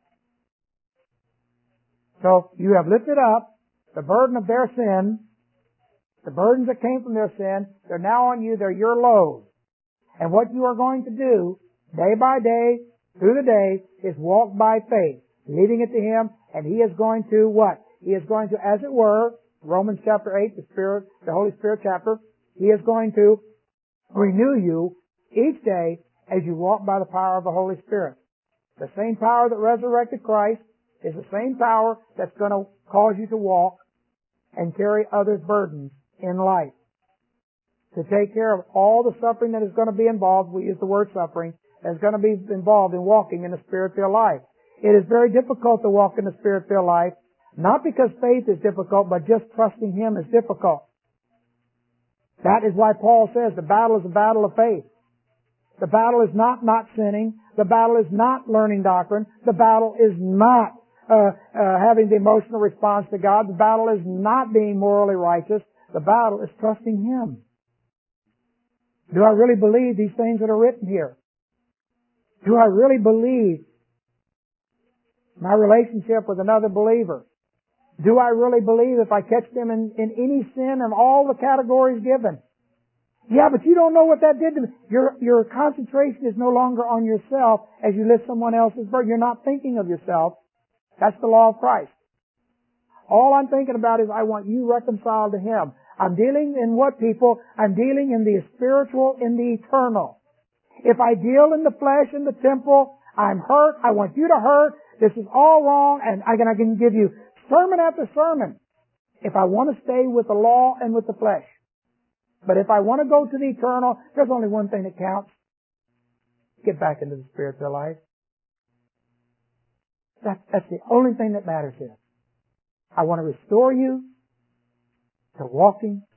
So you have lifted up the burden of their sin, the burdens that came from their sin, they're now on you, they're your load. And what you are going to do day by day, through the day, is walk by faith, leading it to Him, and He is going to what? He is going to, as it were, Romans chapter eight, the Spirit, the Holy Spirit chapter, He is going to renew you each day as you walk by the power of the Holy Spirit. The same power that resurrected Christ is the same power that's going to cause you to walk and carry others' burdens in life. To take care of all the suffering that is going to be involved, we use the word suffering, that's going to be involved in walking in a Spirit-filled life. It is very difficult to walk in a Spirit-filled life, not because faith is difficult, but just trusting Him is difficult. That is why Paul says the battle is a battle of faith. The battle is not not sinning. The battle is not learning doctrine. The battle is not uh, uh, having the emotional response to God. The battle is not being morally righteous. The battle is trusting Him. Do I really believe these things that are written here? Do I really believe my relationship with another believer? Do I really believe if I catch them in, in any sin in all the categories given? Yeah, but you don't know what that did to me. Your, your concentration is no longer on yourself as you lift someone else's burden. You're not thinking of yourself. That's the law of Christ. All I'm thinking about is I want you reconciled to Him. I'm dealing in what, people? I'm dealing in the spiritual, in the eternal. If I deal in the flesh, in the temporal, I'm hurt. I want you to hurt. This is all wrong, and I can, I can give you sermon after sermon if I want to stay with the law and with the flesh. But if I want to go to the eternal, there's only one thing that counts. Get back into the Spirit-filled life. That's, that's the only thing that matters here. I want to restore you to walking